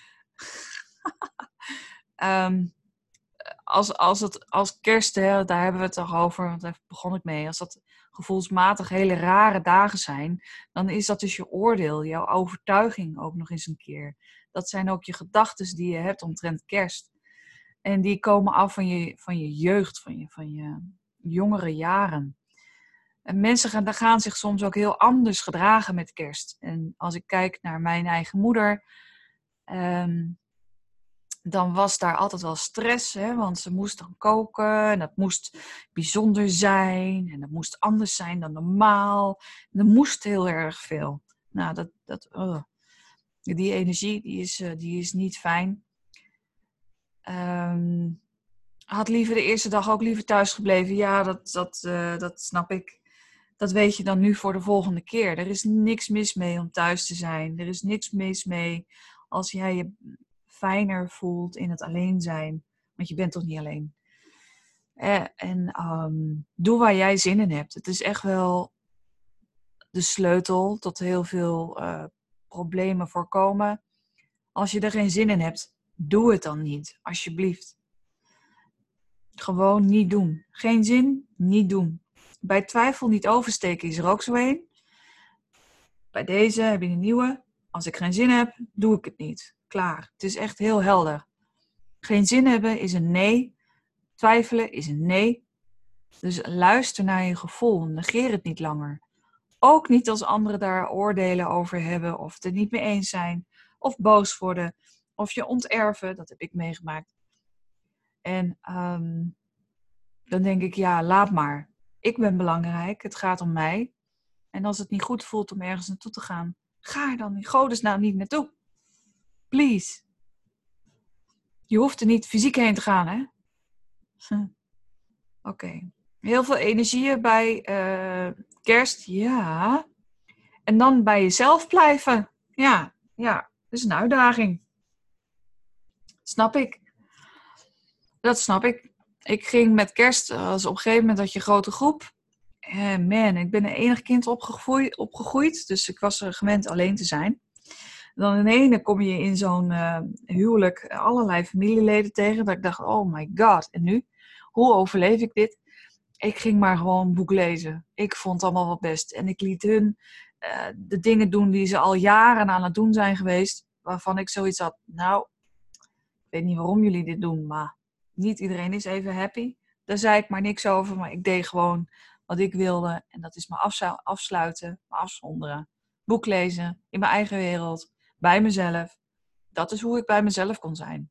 um, als, als, het, als kerst, hè, daar hebben we het toch over, want daar begon ik mee. Als dat gevoelsmatig hele rare dagen zijn, dan is dat dus je oordeel, jouw overtuiging ook nog eens een keer. Dat zijn ook je gedachten die je hebt omtrent kerst. En die komen af van je, van je jeugd, van je, van je jongere jaren. En mensen gaan, gaan zich soms ook heel anders gedragen met kerst. En als ik kijk naar mijn eigen moeder, um, dan was daar altijd wel stress. Hè? Want ze moest dan koken en dat moest bijzonder zijn. En dat moest anders zijn dan normaal. En er moest heel erg veel. Nou, dat, dat, oh. Die energie die is, uh, die is niet fijn. Um, had liever de eerste dag ook liever thuis gebleven. Ja, dat, dat, uh, dat snap ik. Dat weet je dan nu voor de volgende keer. Er is niks mis mee om thuis te zijn. Er is niks mis mee als jij je fijner voelt in het alleen zijn. Want je bent toch niet alleen. Eh, en um, doe waar jij zin in hebt. Het is echt wel de sleutel tot heel veel uh, problemen voorkomen. Als je er geen zin in hebt, doe het dan niet. Alsjeblieft. Gewoon niet doen. Geen zin, niet doen. Bij twijfel niet oversteken is er ook zo een. Bij deze heb je een nieuwe. Als ik geen zin heb, doe ik het niet. Klaar. Het is echt heel helder. Geen zin hebben is een nee. Twijfelen is een nee. Dus luister naar je gevoel. Negeer het niet langer. Ook niet als anderen daar oordelen over hebben. Of het er niet mee eens zijn. Of boos worden. Of je onterven. Dat heb ik meegemaakt. En um, dan denk ik, ja, laat maar. Ik ben belangrijk. Het gaat om mij. En als het niet goed voelt om ergens naartoe te gaan. Ga er dan in godesnaam niet naartoe. Please. Je hoeft er niet fysiek heen te gaan, hè? Hm. Oké. Okay. Heel veel energieën bij uh, kerst, ja. En dan bij jezelf blijven. Ja, ja. Dat is een uitdaging. Snap ik. Dat snap ik. Ik ging met kerst, als op een gegeven moment had je een grote groep. Uh, man, ik ben een enig kind opgegroeid, opgegroeid. Dus ik was er gewend alleen te zijn. Dan in ene kom je in zo'n uh, huwelijk allerlei familieleden tegen. Dat ik dacht, oh my god, en nu? Hoe overleef ik dit? Ik ging maar gewoon een boek lezen. Ik vond het allemaal wel best. En ik liet hun uh, de dingen doen die ze al jaren aan het doen zijn geweest. Waarvan ik zoiets had, nou, ik weet niet waarom jullie dit doen, maar niet iedereen is even happy. Daar zei ik maar niks over, maar ik deed gewoon wat ik wilde. En dat is me afsluiten, me afzonderen. Boek lezen, in mijn eigen wereld. Bij mezelf. Dat is hoe ik bij mezelf kon zijn.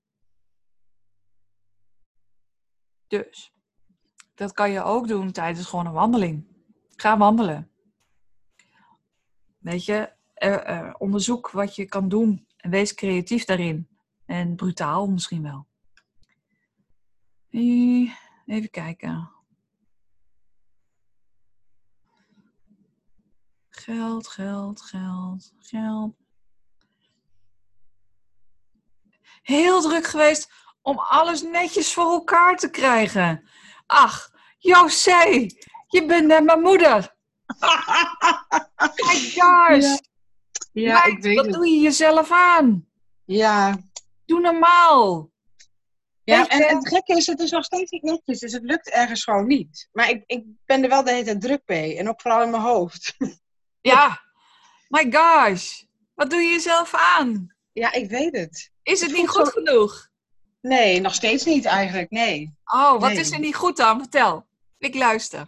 Dus. Dat kan je ook doen tijdens gewoon een wandeling. Ga wandelen. Weet je. Uh, uh, onderzoek wat je kan doen. En wees creatief daarin. En brutaal misschien wel. Uh, even kijken. Geld, geld, geld, geld. Heel druk geweest om alles netjes voor elkaar te krijgen. Ach, José, je bent net mijn moeder. My gosh. Ja, ja ik weet wat het. doe je jezelf aan? Ja. Doe normaal. Ja, en, en het gekke is, het is nog steeds niet netjes, dus het lukt ergens gewoon niet. Maar ik, ik ben er wel de hele tijd druk bij. En ook vooral in mijn hoofd. Ja, my gosh. Wat doe je jezelf aan? Ja, ik weet het. Is het, het niet goed zo... genoeg? Nee, nog steeds niet eigenlijk, nee. Oh, wat nee. is er niet goed dan? Vertel. Ik luister.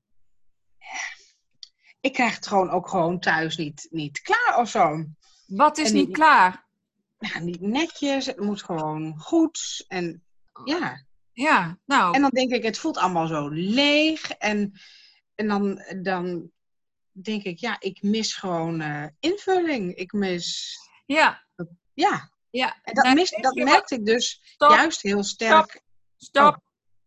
Ik krijg het gewoon ook gewoon thuis niet, niet klaar of zo. Wat is en niet, niet klaar? Ja, niet netjes, het moet gewoon goed. En ja. Ja, nou. En dan denk ik, het voelt allemaal zo leeg. En, en dan, dan denk ik, ja, ik mis gewoon uh, invulling. Ik mis... Ja. Ja. Ja. En dat, nee, mis, dat merkte ik dus Stop. juist heel sterk. Stop.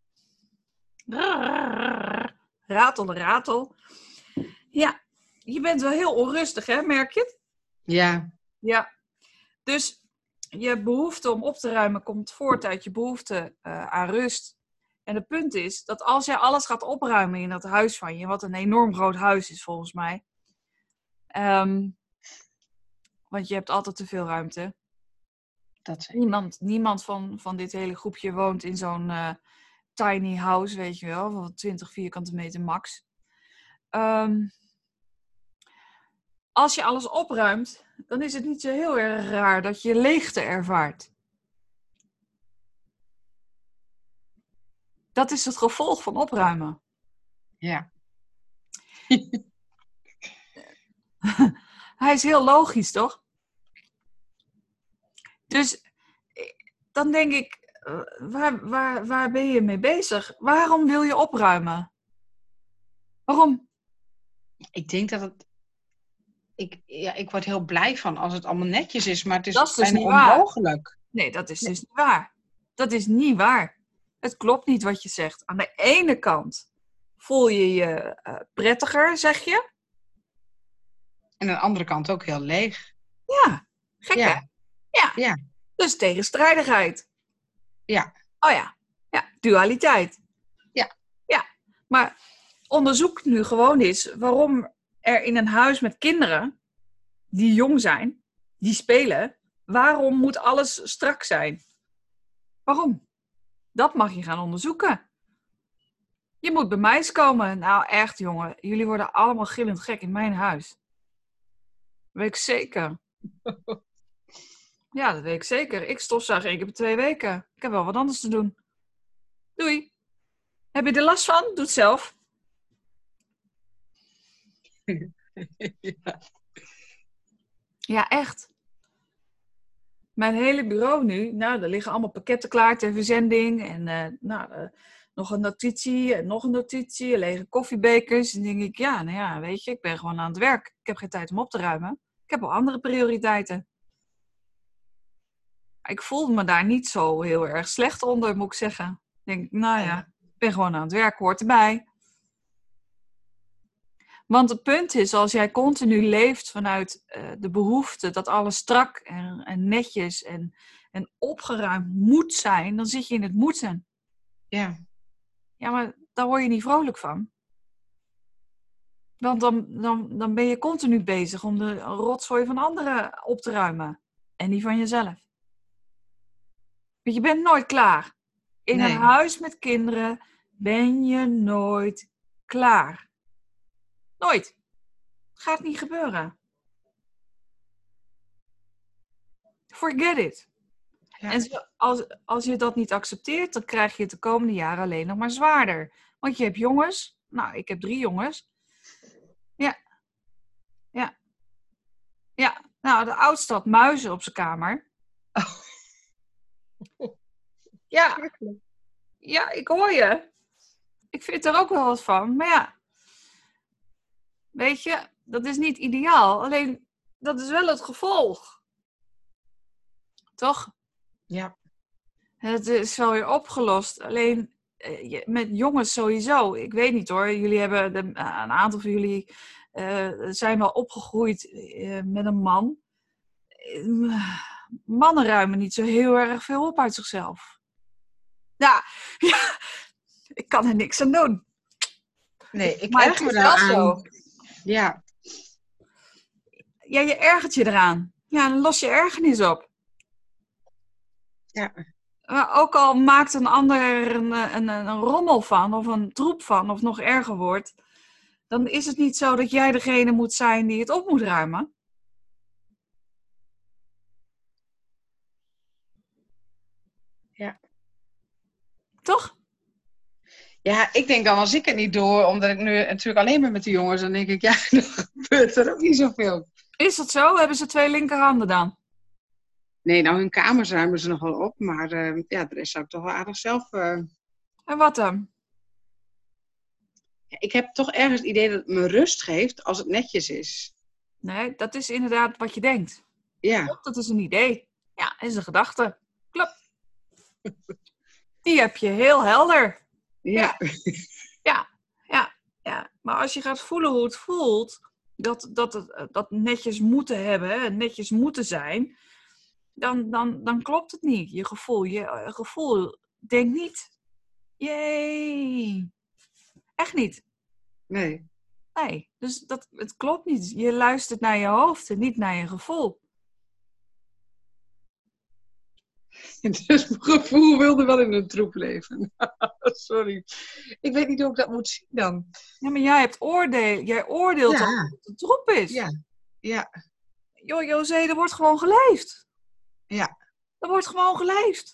Oh. Ratel, ratel. Ja, je bent wel heel onrustig, hè? Merk je het? Ja. Ja. Dus je behoefte om op te ruimen komt voort uit je behoefte uh, aan rust. En het punt is dat als jij alles gaat opruimen in dat huis van je, wat een enorm groot huis is volgens mij. Um, want je hebt altijd te veel ruimte. Dat niemand niemand van, van dit hele groepje woont in zo'n uh, tiny house, weet je wel, van twintig vierkante meter max. Um, als je alles opruimt, dan is het niet zo heel erg raar dat je leegte ervaart. Dat is het gevolg van opruimen. Ja. Hij is heel logisch, toch? Dus dan denk ik, waar, waar, waar ben je mee bezig? Waarom wil je opruimen? Waarom? Ik denk dat het... Ik, ja, ik word heel blij van als het allemaal netjes is, maar het is, dat is dus bijna niet onmogelijk. Waar. Nee, dat is nee. dus niet waar. Dat is niet waar. Het klopt niet wat je zegt. Aan de ene kant voel je je uh, prettiger, zeg je. En aan de andere kant ook heel leeg. Ja, gek ja. hè? Ja. ja. Dus tegenstrijdigheid. Ja. Oh ja. Ja, dualiteit. Ja. Ja, maar onderzoek nu gewoon eens waarom er in een huis met kinderen die jong zijn, die spelen, waarom moet alles strak zijn? Waarom? Dat mag je gaan onderzoeken. Je moet bij mij eens komen. Nou echt jongen, jullie worden allemaal gillend gek in mijn huis. Dat weet ik zeker. Ja, dat weet ik zeker. Ik stofzuig één keer per twee weken. Ik heb wel wat anders te doen. Doei. Heb je er last van? Doe het zelf. Ja. Ja, echt. Mijn hele bureau nu, nou, er liggen allemaal pakketten klaar ter verzending. En uh, nou, uh, nog een notitie en nog een notitie, lege koffiebekers. En dan denk ik, ja, nou ja, weet je, ik ben gewoon aan het werk. Ik heb geen tijd om op te ruimen. Ik heb al andere prioriteiten. Ik voelde me daar niet zo heel erg slecht onder, moet ik zeggen. Ik denk, nou ja, ik ben gewoon aan het werk, hoort erbij. Want het punt is, als jij continu leeft vanuit uh, de behoefte dat alles strak en, en netjes en, en opgeruimd moet zijn, dan zit je in het moeten. Ja. Ja, maar daar word je niet vrolijk van. Want dan, dan, dan ben je continu bezig om de rotzooi van anderen op te ruimen. En die van jezelf. Want je bent nooit klaar. In Nee. een huis met kinderen ben je nooit klaar. Nooit. Gaat niet gebeuren. Forget it. Ja. En zo, als, als je dat niet accepteert, dan krijg je het de komende jaren alleen nog maar zwaarder. Want je hebt jongens. Nou, ik heb drie jongens. Ja. Ja. Ja. Nou, de oudste had muizen op zijn kamer. Oh. Ja. Ja, ik hoor je. Ik vind er ook wel wat van. Maar ja. Weet je, dat is niet ideaal. Alleen, dat is wel het gevolg. Toch? Ja. Het is wel weer opgelost. Alleen, met jongens sowieso. Ik weet niet hoor. Jullie hebben, de, een aantal van jullie uh, zijn wel opgegroeid uh, met een man. Uh, mannen ruimen niet zo heel erg veel op uit zichzelf. Ja, ja. Ik kan er niks aan doen. Nee, ik maar erg me daar aan. Zo. Ja. Ja, je ergert je eraan. Ja, dan los je ergernis op. Ja. Maar ook al maakt een ander een, een, een rommel van, of een troep van, of nog erger wordt, dan is het niet zo dat jij degene moet zijn die het op moet ruimen. Ja. Toch? Ja, ik denk dan als ik het niet doe, omdat ik nu natuurlijk alleen maar met de jongens, dan denk ik, ja, dan gebeurt er ook niet zoveel. Is dat zo? Hebben ze twee linkerhanden dan? Nee, nou hun kamers ruimen ze nog wel op, maar uh, ja, de rest zou ik toch wel aardig zelf... Uh... En wat dan? Ja, ik heb toch ergens het idee dat het me rust geeft als het netjes is. Nee, dat is inderdaad wat je denkt. Ja. Klopt, dat is een idee. Ja, dat is een gedachte. Klopt. Die heb je heel helder. Ja. Ja, ja, ja. Maar als je gaat voelen hoe het voelt, dat, dat, het, dat netjes moeten hebben, netjes moeten zijn, dan, dan, dan klopt het niet. Je gevoel, je gevoel denkt niet, jee, echt niet. Nee. Nee, dus dat, het klopt niet. Je luistert naar je hoofd en niet naar je gevoel. Dus mijn gevoel wilde wel in een troep leven. Sorry. Ik weet niet hoe ik dat moet zien dan. Ja, maar jij hebt oordeel. Jij oordeelt Ja. al dat het een troep is. Ja. Ja. Jo, José, er wordt gewoon geleefd. Ja. Er wordt gewoon geleefd.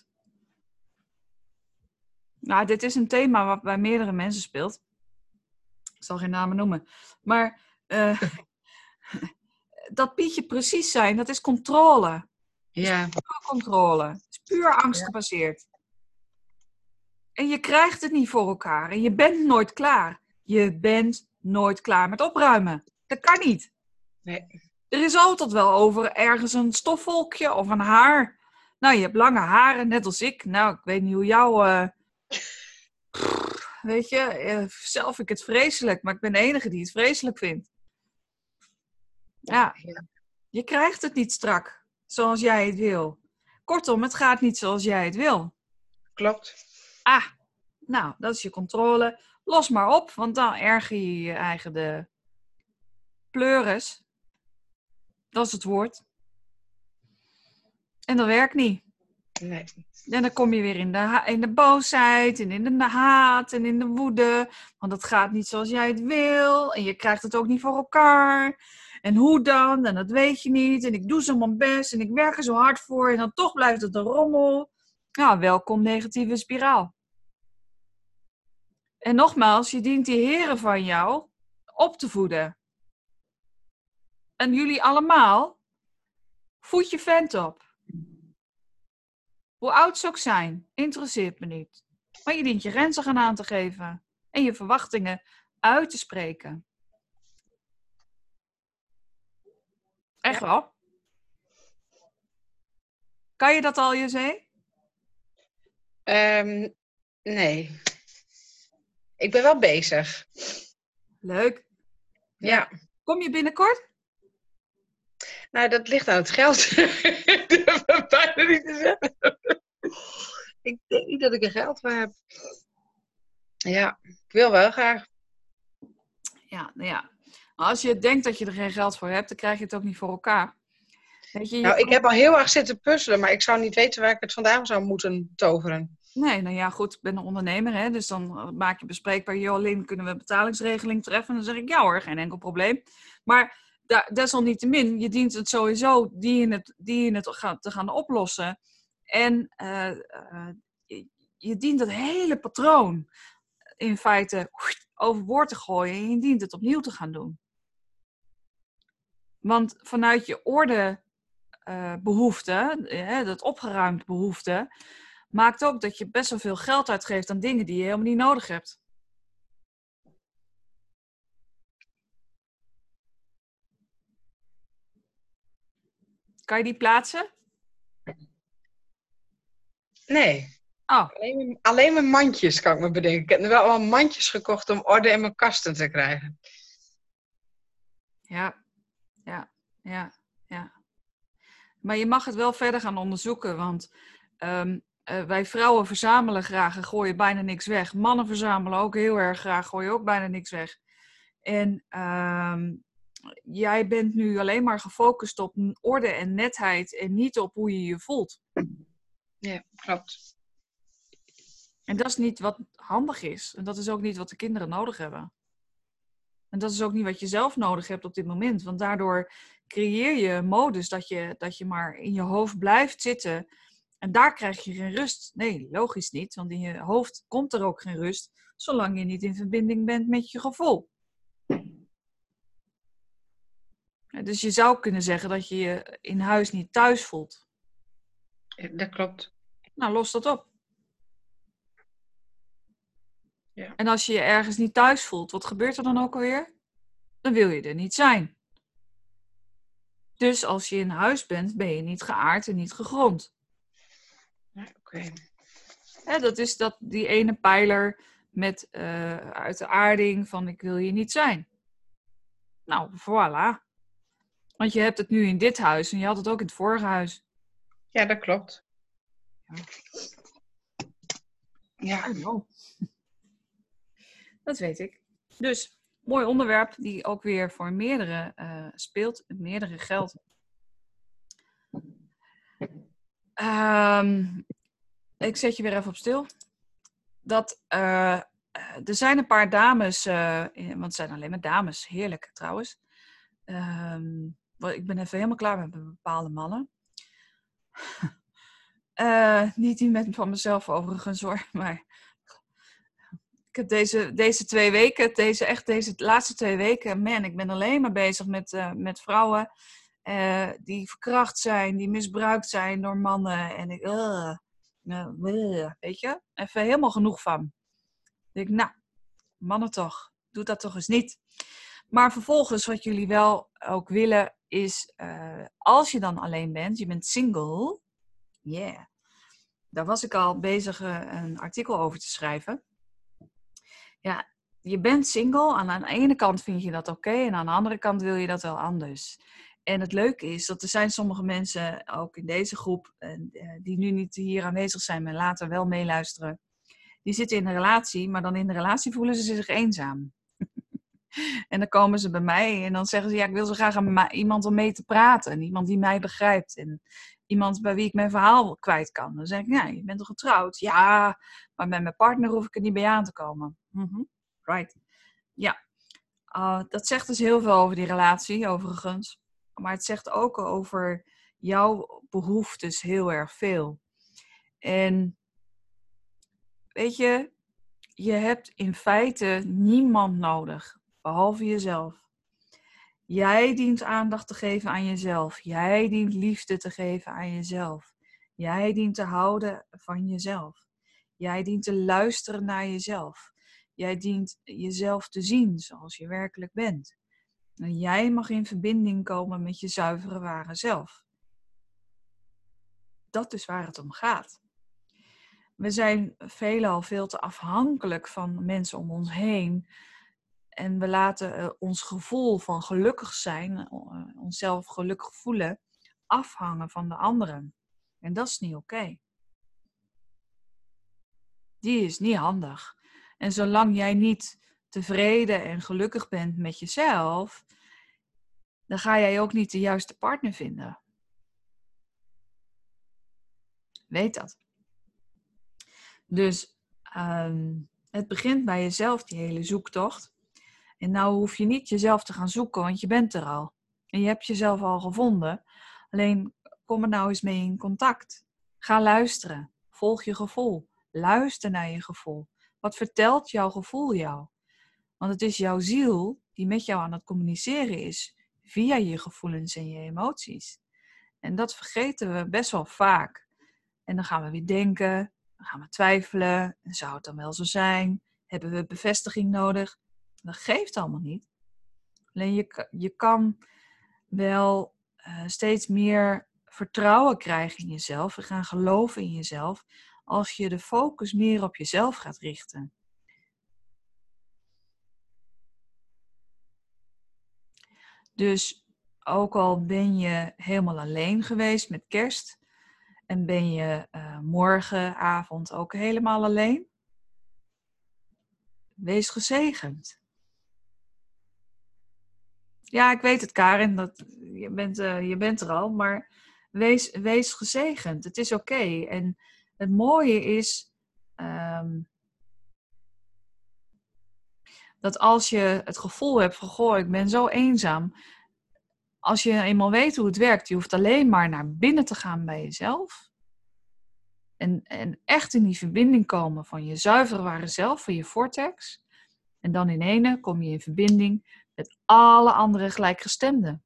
Nou, dit is een thema wat bij meerdere mensen speelt. Ik zal geen namen noemen. Maar uh, dat Pietje precies zijn, dat is controle. Ja. Dat is puur controle. Het is puur angst gebaseerd. En je krijgt het niet voor elkaar. En je bent nooit klaar. Je bent nooit klaar met opruimen. Dat kan niet. Nee. Er is altijd wel over ergens een stofwolkje of een haar. Nou, je hebt lange haren, net als ik. Nou, ik weet niet hoe jou... Uh... Pff, weet je, uh, zelf vind ik het vreselijk. Maar ik ben de enige die het vreselijk vindt. Ja, je krijgt het niet strak. Zoals jij het wil. Kortom, het gaat niet zoals jij het wil. Klopt. Ah, nou, dat is je controle. Los maar op, want dan erger je je eigen de pleuris. Dat is het woord. En dat werkt niet. Nee. En dan kom je weer in de, ha- in de boosheid en in de haat en in de woede. Want het gaat niet zoals jij het wil. En je krijgt het ook niet voor elkaar. En hoe dan? En dat weet je niet. En ik doe zo mijn best en ik werk er zo hard voor. En dan toch blijft het een rommel. Nou, welkom negatieve spiraal. En nogmaals, je dient die heren van jou op te voeden. En jullie allemaal, voed je vent op. Hoe oud ze ook zijn, interesseert me niet. Maar je dient je grenzen gaan aan te geven. En je verwachtingen uit te spreken. Echt Ja. wel? Kan je dat al, José? Um, nee. Ik ben wel bezig. Leuk. Ja. Ja. Kom je binnenkort? Nou, dat ligt aan het geld. Dat heb ik bijna niet te zeggen. Ik denk niet dat ik er geld voor heb. Ja, ik wil wel graag. Ja, nou ja. Maar als je denkt dat je er geen geld voor hebt, dan krijg je het ook niet voor elkaar. Weet je, je Nou, kan... ik heb al heel erg zitten puzzelen, maar ik zou niet weten waar ik het vandaan zou moeten toveren. Nee, nou ja, goed, ik ben een ondernemer, hè, dus dan maak je bespreekbaar, Jolien, kunnen we een betalingsregeling treffen? En dan zeg ik, ja hoor, geen enkel probleem. Maar da- desalniettemin, je dient het sowieso, die in het, die in het gaan, te gaan oplossen. En uh, uh, je, je dient het hele patroon in feite overboord te gooien en je dient het opnieuw te gaan doen. Want vanuit je orde uh, behoefte, uh, dat opgeruimd behoefte, maakt ook dat je best wel veel geld uitgeeft aan dingen die je helemaal niet nodig hebt. Kan je die plaatsen? Nee. Oh. Alleen, alleen mijn mandjes kan ik me bedenken. Ik heb nu wel allemaal mandjes gekocht om orde in mijn kasten te krijgen. Ja, ja, ja, ja. Maar je mag het wel verder gaan onderzoeken, want um, uh, wij vrouwen verzamelen graag en gooien bijna niks weg. Mannen verzamelen ook heel erg graag, gooien ook bijna niks weg. En um, jij bent nu alleen maar gefocust op orde en netheid en niet op hoe je je voelt. Ja, klopt. En dat is niet wat handig is. En dat is ook niet wat de kinderen nodig hebben. En dat is ook niet wat je zelf nodig hebt op dit moment. Want daardoor creëer je een modus dat je, dat je maar in je hoofd blijft zitten. En daar krijg je geen rust. Nee, logisch niet. Want in je hoofd komt er ook geen rust. Zolang je niet in verbinding bent met je gevoel. Dus je zou kunnen zeggen dat je je in huis niet thuis voelt. Dat klopt. Nou, los dat op. Ja. En als je je ergens niet thuis voelt, wat gebeurt er dan ook alweer? Dan wil je er niet zijn. Dus als je in huis bent, ben je niet geaard en niet gegrond. Ja, oké. Okay. Dat is dat, die ene pijler met uh, uit de aarding van ik wil hier niet zijn. Nou, voilà. Want je hebt het nu in dit huis en je had het ook in het vorige huis. Ja, dat klopt. Ja. Ja. Dat weet ik. Dus, mooi onderwerp die ook weer voor meerdere uh, speelt, meerdere geldt. Um, ik zet je weer even op stil. Dat, uh, er zijn een paar dames, uh, want het zijn alleen maar dames, heerlijk trouwens. Um, ik ben even helemaal klaar met bepaalde mannen. uh, niet die met van mezelf overigens hoor, maar ik heb deze, deze twee weken, deze, echt deze laatste twee weken, man, ik ben alleen maar bezig met, uh, met vrouwen uh, die verkracht zijn, die misbruikt zijn door mannen. En ik, uh, uh, uh, weet je, even helemaal genoeg van. Ik denk, nou, mannen toch, doe dat toch eens niet. Maar vervolgens, wat jullie wel ook willen, is uh, als je dan alleen bent, je bent single, yeah, daar was ik al bezig uh, een artikel over te schrijven. Ja, je bent single. Aan de ene kant vind je dat oké. Okay, en aan de andere kant wil je dat wel anders. En het leuke is dat er zijn sommige mensen, ook in deze groep, die nu niet hier aanwezig zijn, maar later wel meeluisteren. Die zitten in een relatie, maar dan in de relatie voelen ze zich eenzaam. En dan komen ze bij mij en dan zeggen ze, ja, ik wil zo graag aan iemand om mee te praten. Iemand die mij begrijpt. En iemand bij wie ik mijn verhaal kwijt kan. Dan zeg ik, ja, je bent toch getrouwd? Ja, maar met mijn partner hoef ik er niet bij aan te komen. Mm-hmm. Right. Ja. Uh, dat zegt dus heel veel over die relatie, overigens. Maar het zegt ook over jouw behoeftes heel erg veel. En weet je, je hebt in feite niemand nodig, behalve jezelf. Jij dient aandacht te geven aan jezelf. Jij dient liefde te geven aan jezelf. Jij dient te houden van jezelf. Jij dient te luisteren naar jezelf. Jij dient jezelf te zien zoals je werkelijk bent. En jij mag in verbinding komen met je zuivere ware zelf. Dat is waar het om gaat. We zijn veelal veel te afhankelijk van mensen om ons heen. En we laten uh, ons gevoel van gelukkig zijn, uh, onszelf gelukkig voelen, afhangen van de anderen. En dat is niet oké. Okay. Die is niet handig. En zolang jij niet tevreden en gelukkig bent met jezelf, dan ga jij ook niet de juiste partner vinden. Weet dat. Dus um, het begint bij jezelf, die hele zoektocht. En nou hoef je niet jezelf te gaan zoeken, want je bent er al. En je hebt jezelf al gevonden. Alleen kom er nou eens mee in contact. Ga luisteren. Volg je gevoel. Luister naar je gevoel. Wat vertelt jouw gevoel jou? Want het is jouw ziel die met jou aan het communiceren is. Via je gevoelens en je emoties. En dat vergeten we best wel vaak. En dan gaan we weer denken. Dan gaan we twijfelen. En zou het dan wel zo zijn? Hebben we bevestiging nodig? Dat geeft allemaal niet. Alleen je, je kan wel uh, steeds meer vertrouwen krijgen in jezelf. En gaan geloven in jezelf. Als je de focus meer op jezelf gaat richten. Dus ook al ben je helemaal alleen geweest met kerst. En ben je uh, morgenavond ook helemaal alleen. Wees gezegend. Ja, ik weet het, Karin. Dat, je, bent, uh, je bent er al. Maar wees, wees gezegend. Het is oké. Okay. En het mooie is... Um, dat als je het gevoel hebt van... Goh, ik ben zo eenzaam. Als je eenmaal weet hoe het werkt... Je hoeft alleen maar naar binnen te gaan bij jezelf. En, en echt in die verbinding komen van je zuivere ware zelf. Van je vortex. En dan in ene kom je in verbinding... met alle andere gelijkgestemden.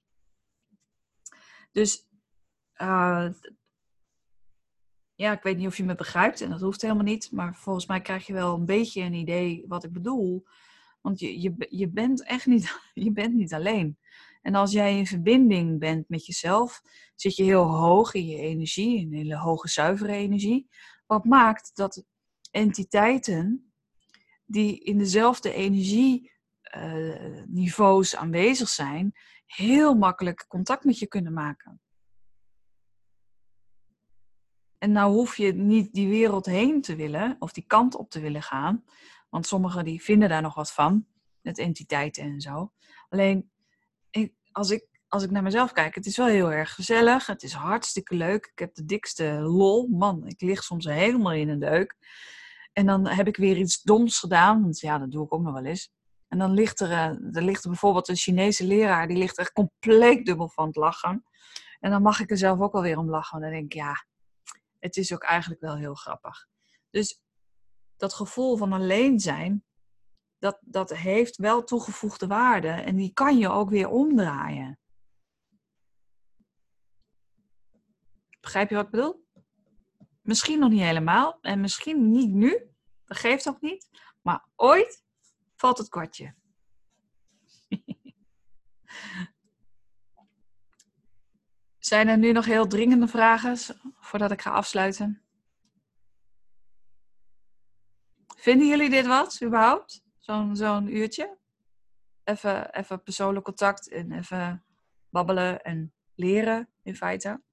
Dus... Uh, ja, ik weet niet of je me begrijpt. En dat hoeft helemaal niet. Maar volgens mij krijg je wel een beetje een idee wat ik bedoel. Want je, je, je bent echt niet, je bent niet alleen. En als jij in verbinding bent met jezelf, zit je heel hoog in je energie, een hele hoge zuivere energie. Wat maakt dat entiteiten die in dezelfde energieniveaus uh, aanwezig zijn, heel makkelijk contact met je kunnen maken. En nou hoef je niet die wereld heen te willen, of die kant op te willen gaan. Want sommigen die vinden daar nog wat van, met entiteiten en zo. Alleen, ik, als, ik, als ik naar mezelf kijk, het is wel heel erg gezellig. Het is hartstikke leuk. Ik heb de dikste lol. Man, ik lig soms helemaal in een deuk. En dan heb ik weer iets doms gedaan. Want ja, dat doe ik ook nog wel eens. En dan ligt er, uh, er ligt er bijvoorbeeld een Chinese leraar. Die ligt echt compleet dubbel van het lachen. En dan mag ik er zelf ook wel weer om lachen. En dan denk ik, ja, het is ook eigenlijk wel heel grappig. Dus dat gevoel van alleen zijn, dat, dat heeft wel toegevoegde waarde. En die kan je ook weer omdraaien. Begrijp je wat ik bedoel? Misschien nog niet helemaal. En misschien niet nu. Dat geeft ook niet. Maar ooit valt het kwartje. Zijn er nu nog heel dringende vragen voordat ik ga afsluiten? Vinden jullie dit wat, überhaupt? Zo'n, zo'n uurtje? Even, even persoonlijk contact en even babbelen en leren, in feite.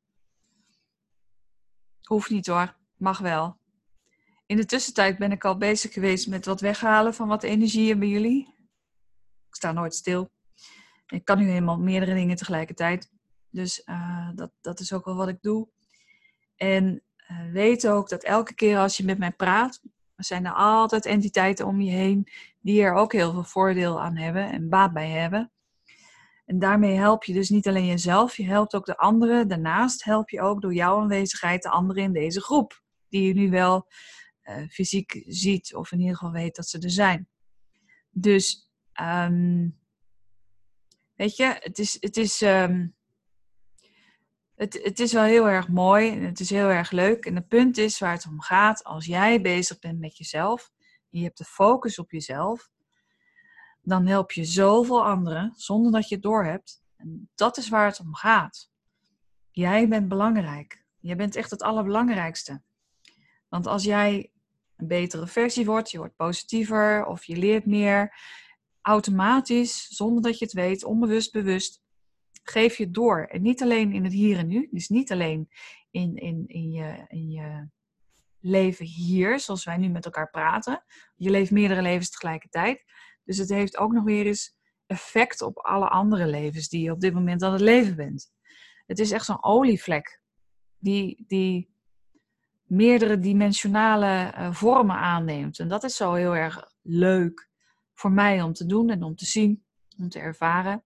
Hoeft niet hoor, mag wel. In de tussentijd ben ik al bezig geweest met wat weghalen van wat energieën bij jullie. Ik sta nooit stil. Ik kan nu helemaal meerdere dingen tegelijkertijd. Dus uh, dat, dat is ook wel wat ik doe. En uh, weet ook dat elke keer als je met mij praat, zijn er altijd entiteiten om je heen die er ook heel veel voordeel aan hebben en baat bij hebben. En daarmee help je dus niet alleen jezelf, je helpt ook de anderen. Daarnaast help je ook door jouw aanwezigheid de anderen in deze groep. Die je nu wel uh, fysiek ziet. Of in ieder geval weet dat ze er zijn. Dus, um, weet je, het is, het, is, um, het, het is wel heel erg mooi. En het is heel erg leuk. En het punt is waar het om gaat. Als jij bezig bent met jezelf. En je hebt de focus op jezelf. Dan help je zoveel anderen. Zonder dat je het doorhebt. En dat is waar het om gaat. Jij bent belangrijk. Jij bent echt het allerbelangrijkste. Want als jij een betere versie wordt, je wordt positiever of je leert meer, automatisch, zonder dat je het weet, onbewust, bewust, geef je het door. En niet alleen in het hier en nu, dus niet alleen in, in, in, je, in je leven hier, zoals wij nu met elkaar praten. Je leeft meerdere levens tegelijkertijd. Dus het heeft ook nog weer eens effect op alle andere levens die je op dit moment aan het leven bent. Het is echt zo'n olievlek die, die meerdere dimensionale uh, vormen aanneemt. En dat is zo heel erg leuk voor mij om te doen en om te zien, om te ervaren.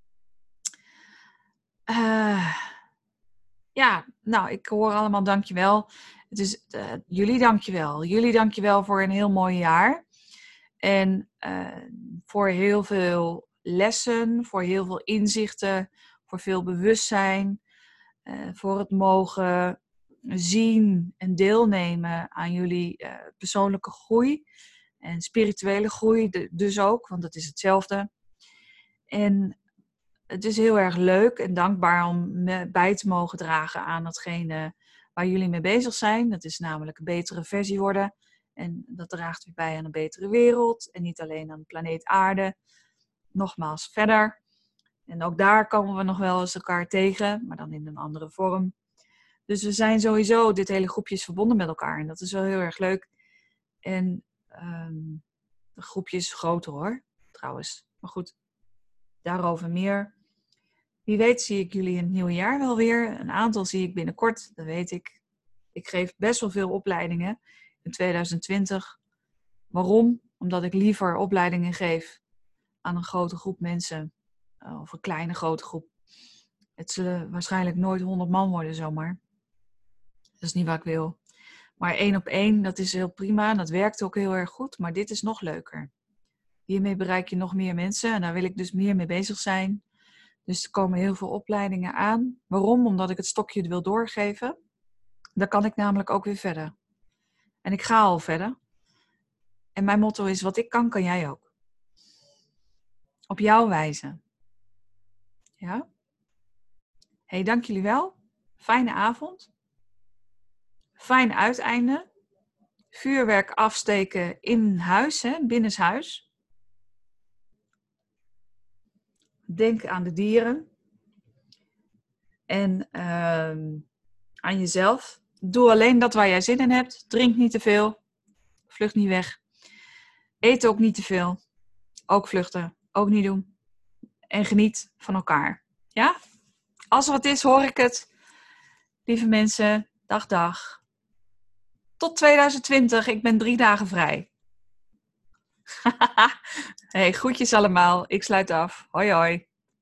Uh, ja, nou, ik hoor allemaal dankjewel. Het is uh, jullie dankjewel. Jullie dankjewel voor een heel mooi jaar. En uh, voor heel veel lessen, voor heel veel inzichten, voor veel bewustzijn, uh, voor het mogen zien en deelnemen aan jullie uh, persoonlijke groei en spirituele groei dus ook, want het is hetzelfde. En het is heel erg leuk en dankbaar om me bij te mogen dragen aan datgene waar jullie mee bezig zijn. Dat is namelijk een betere versie worden. En dat draagt weer bij aan een betere wereld. En niet alleen aan de planeet Aarde. Nogmaals, verder. En ook daar komen we nog wel eens elkaar tegen. Maar dan in een andere vorm. Dus we zijn sowieso, dit hele groepje is verbonden met elkaar. En dat is wel heel erg leuk. En um, de groepje is groter hoor. Trouwens. Maar goed. Daarover meer. Wie weet zie ik jullie in het nieuwe jaar wel weer. Een aantal zie ik binnenkort. Dat weet ik. Ik geef best wel veel opleidingen. In tweeduizend twintig. Waarom? Omdat ik liever opleidingen geef aan een grote groep mensen. Of een kleine grote groep. Het zullen waarschijnlijk nooit honderd man worden zomaar. Dat is niet wat ik wil. Maar één op één, dat is heel prima. En dat werkt ook heel erg goed. Maar dit is nog leuker. Hiermee bereik je nog meer mensen. En daar wil ik dus meer mee bezig zijn. Dus er komen heel veel opleidingen aan. Waarom? Omdat ik het stokje wil doorgeven. Dan kan ik namelijk ook weer verder. En ik ga al verder. En mijn motto is, wat ik kan, kan jij ook. Op jouw wijze. Ja? Hey, dank jullie wel. Fijne avond. Fijn uiteinde. Vuurwerk afsteken in huis, hè, binnenshuis. Denk aan de dieren. En uh, aan jezelf. Doe alleen dat waar jij zin in hebt. Drink niet te veel. Vlucht niet weg. Eet ook niet te veel. Ook vluchten. Ook niet doen. En geniet van elkaar. Ja? Als er wat is, hoor ik het. Lieve mensen, dag dag. Tot tweeduizend twintig. Ik ben drie dagen vrij. Hey, groetjes allemaal. Ik sluit af. Hoi hoi.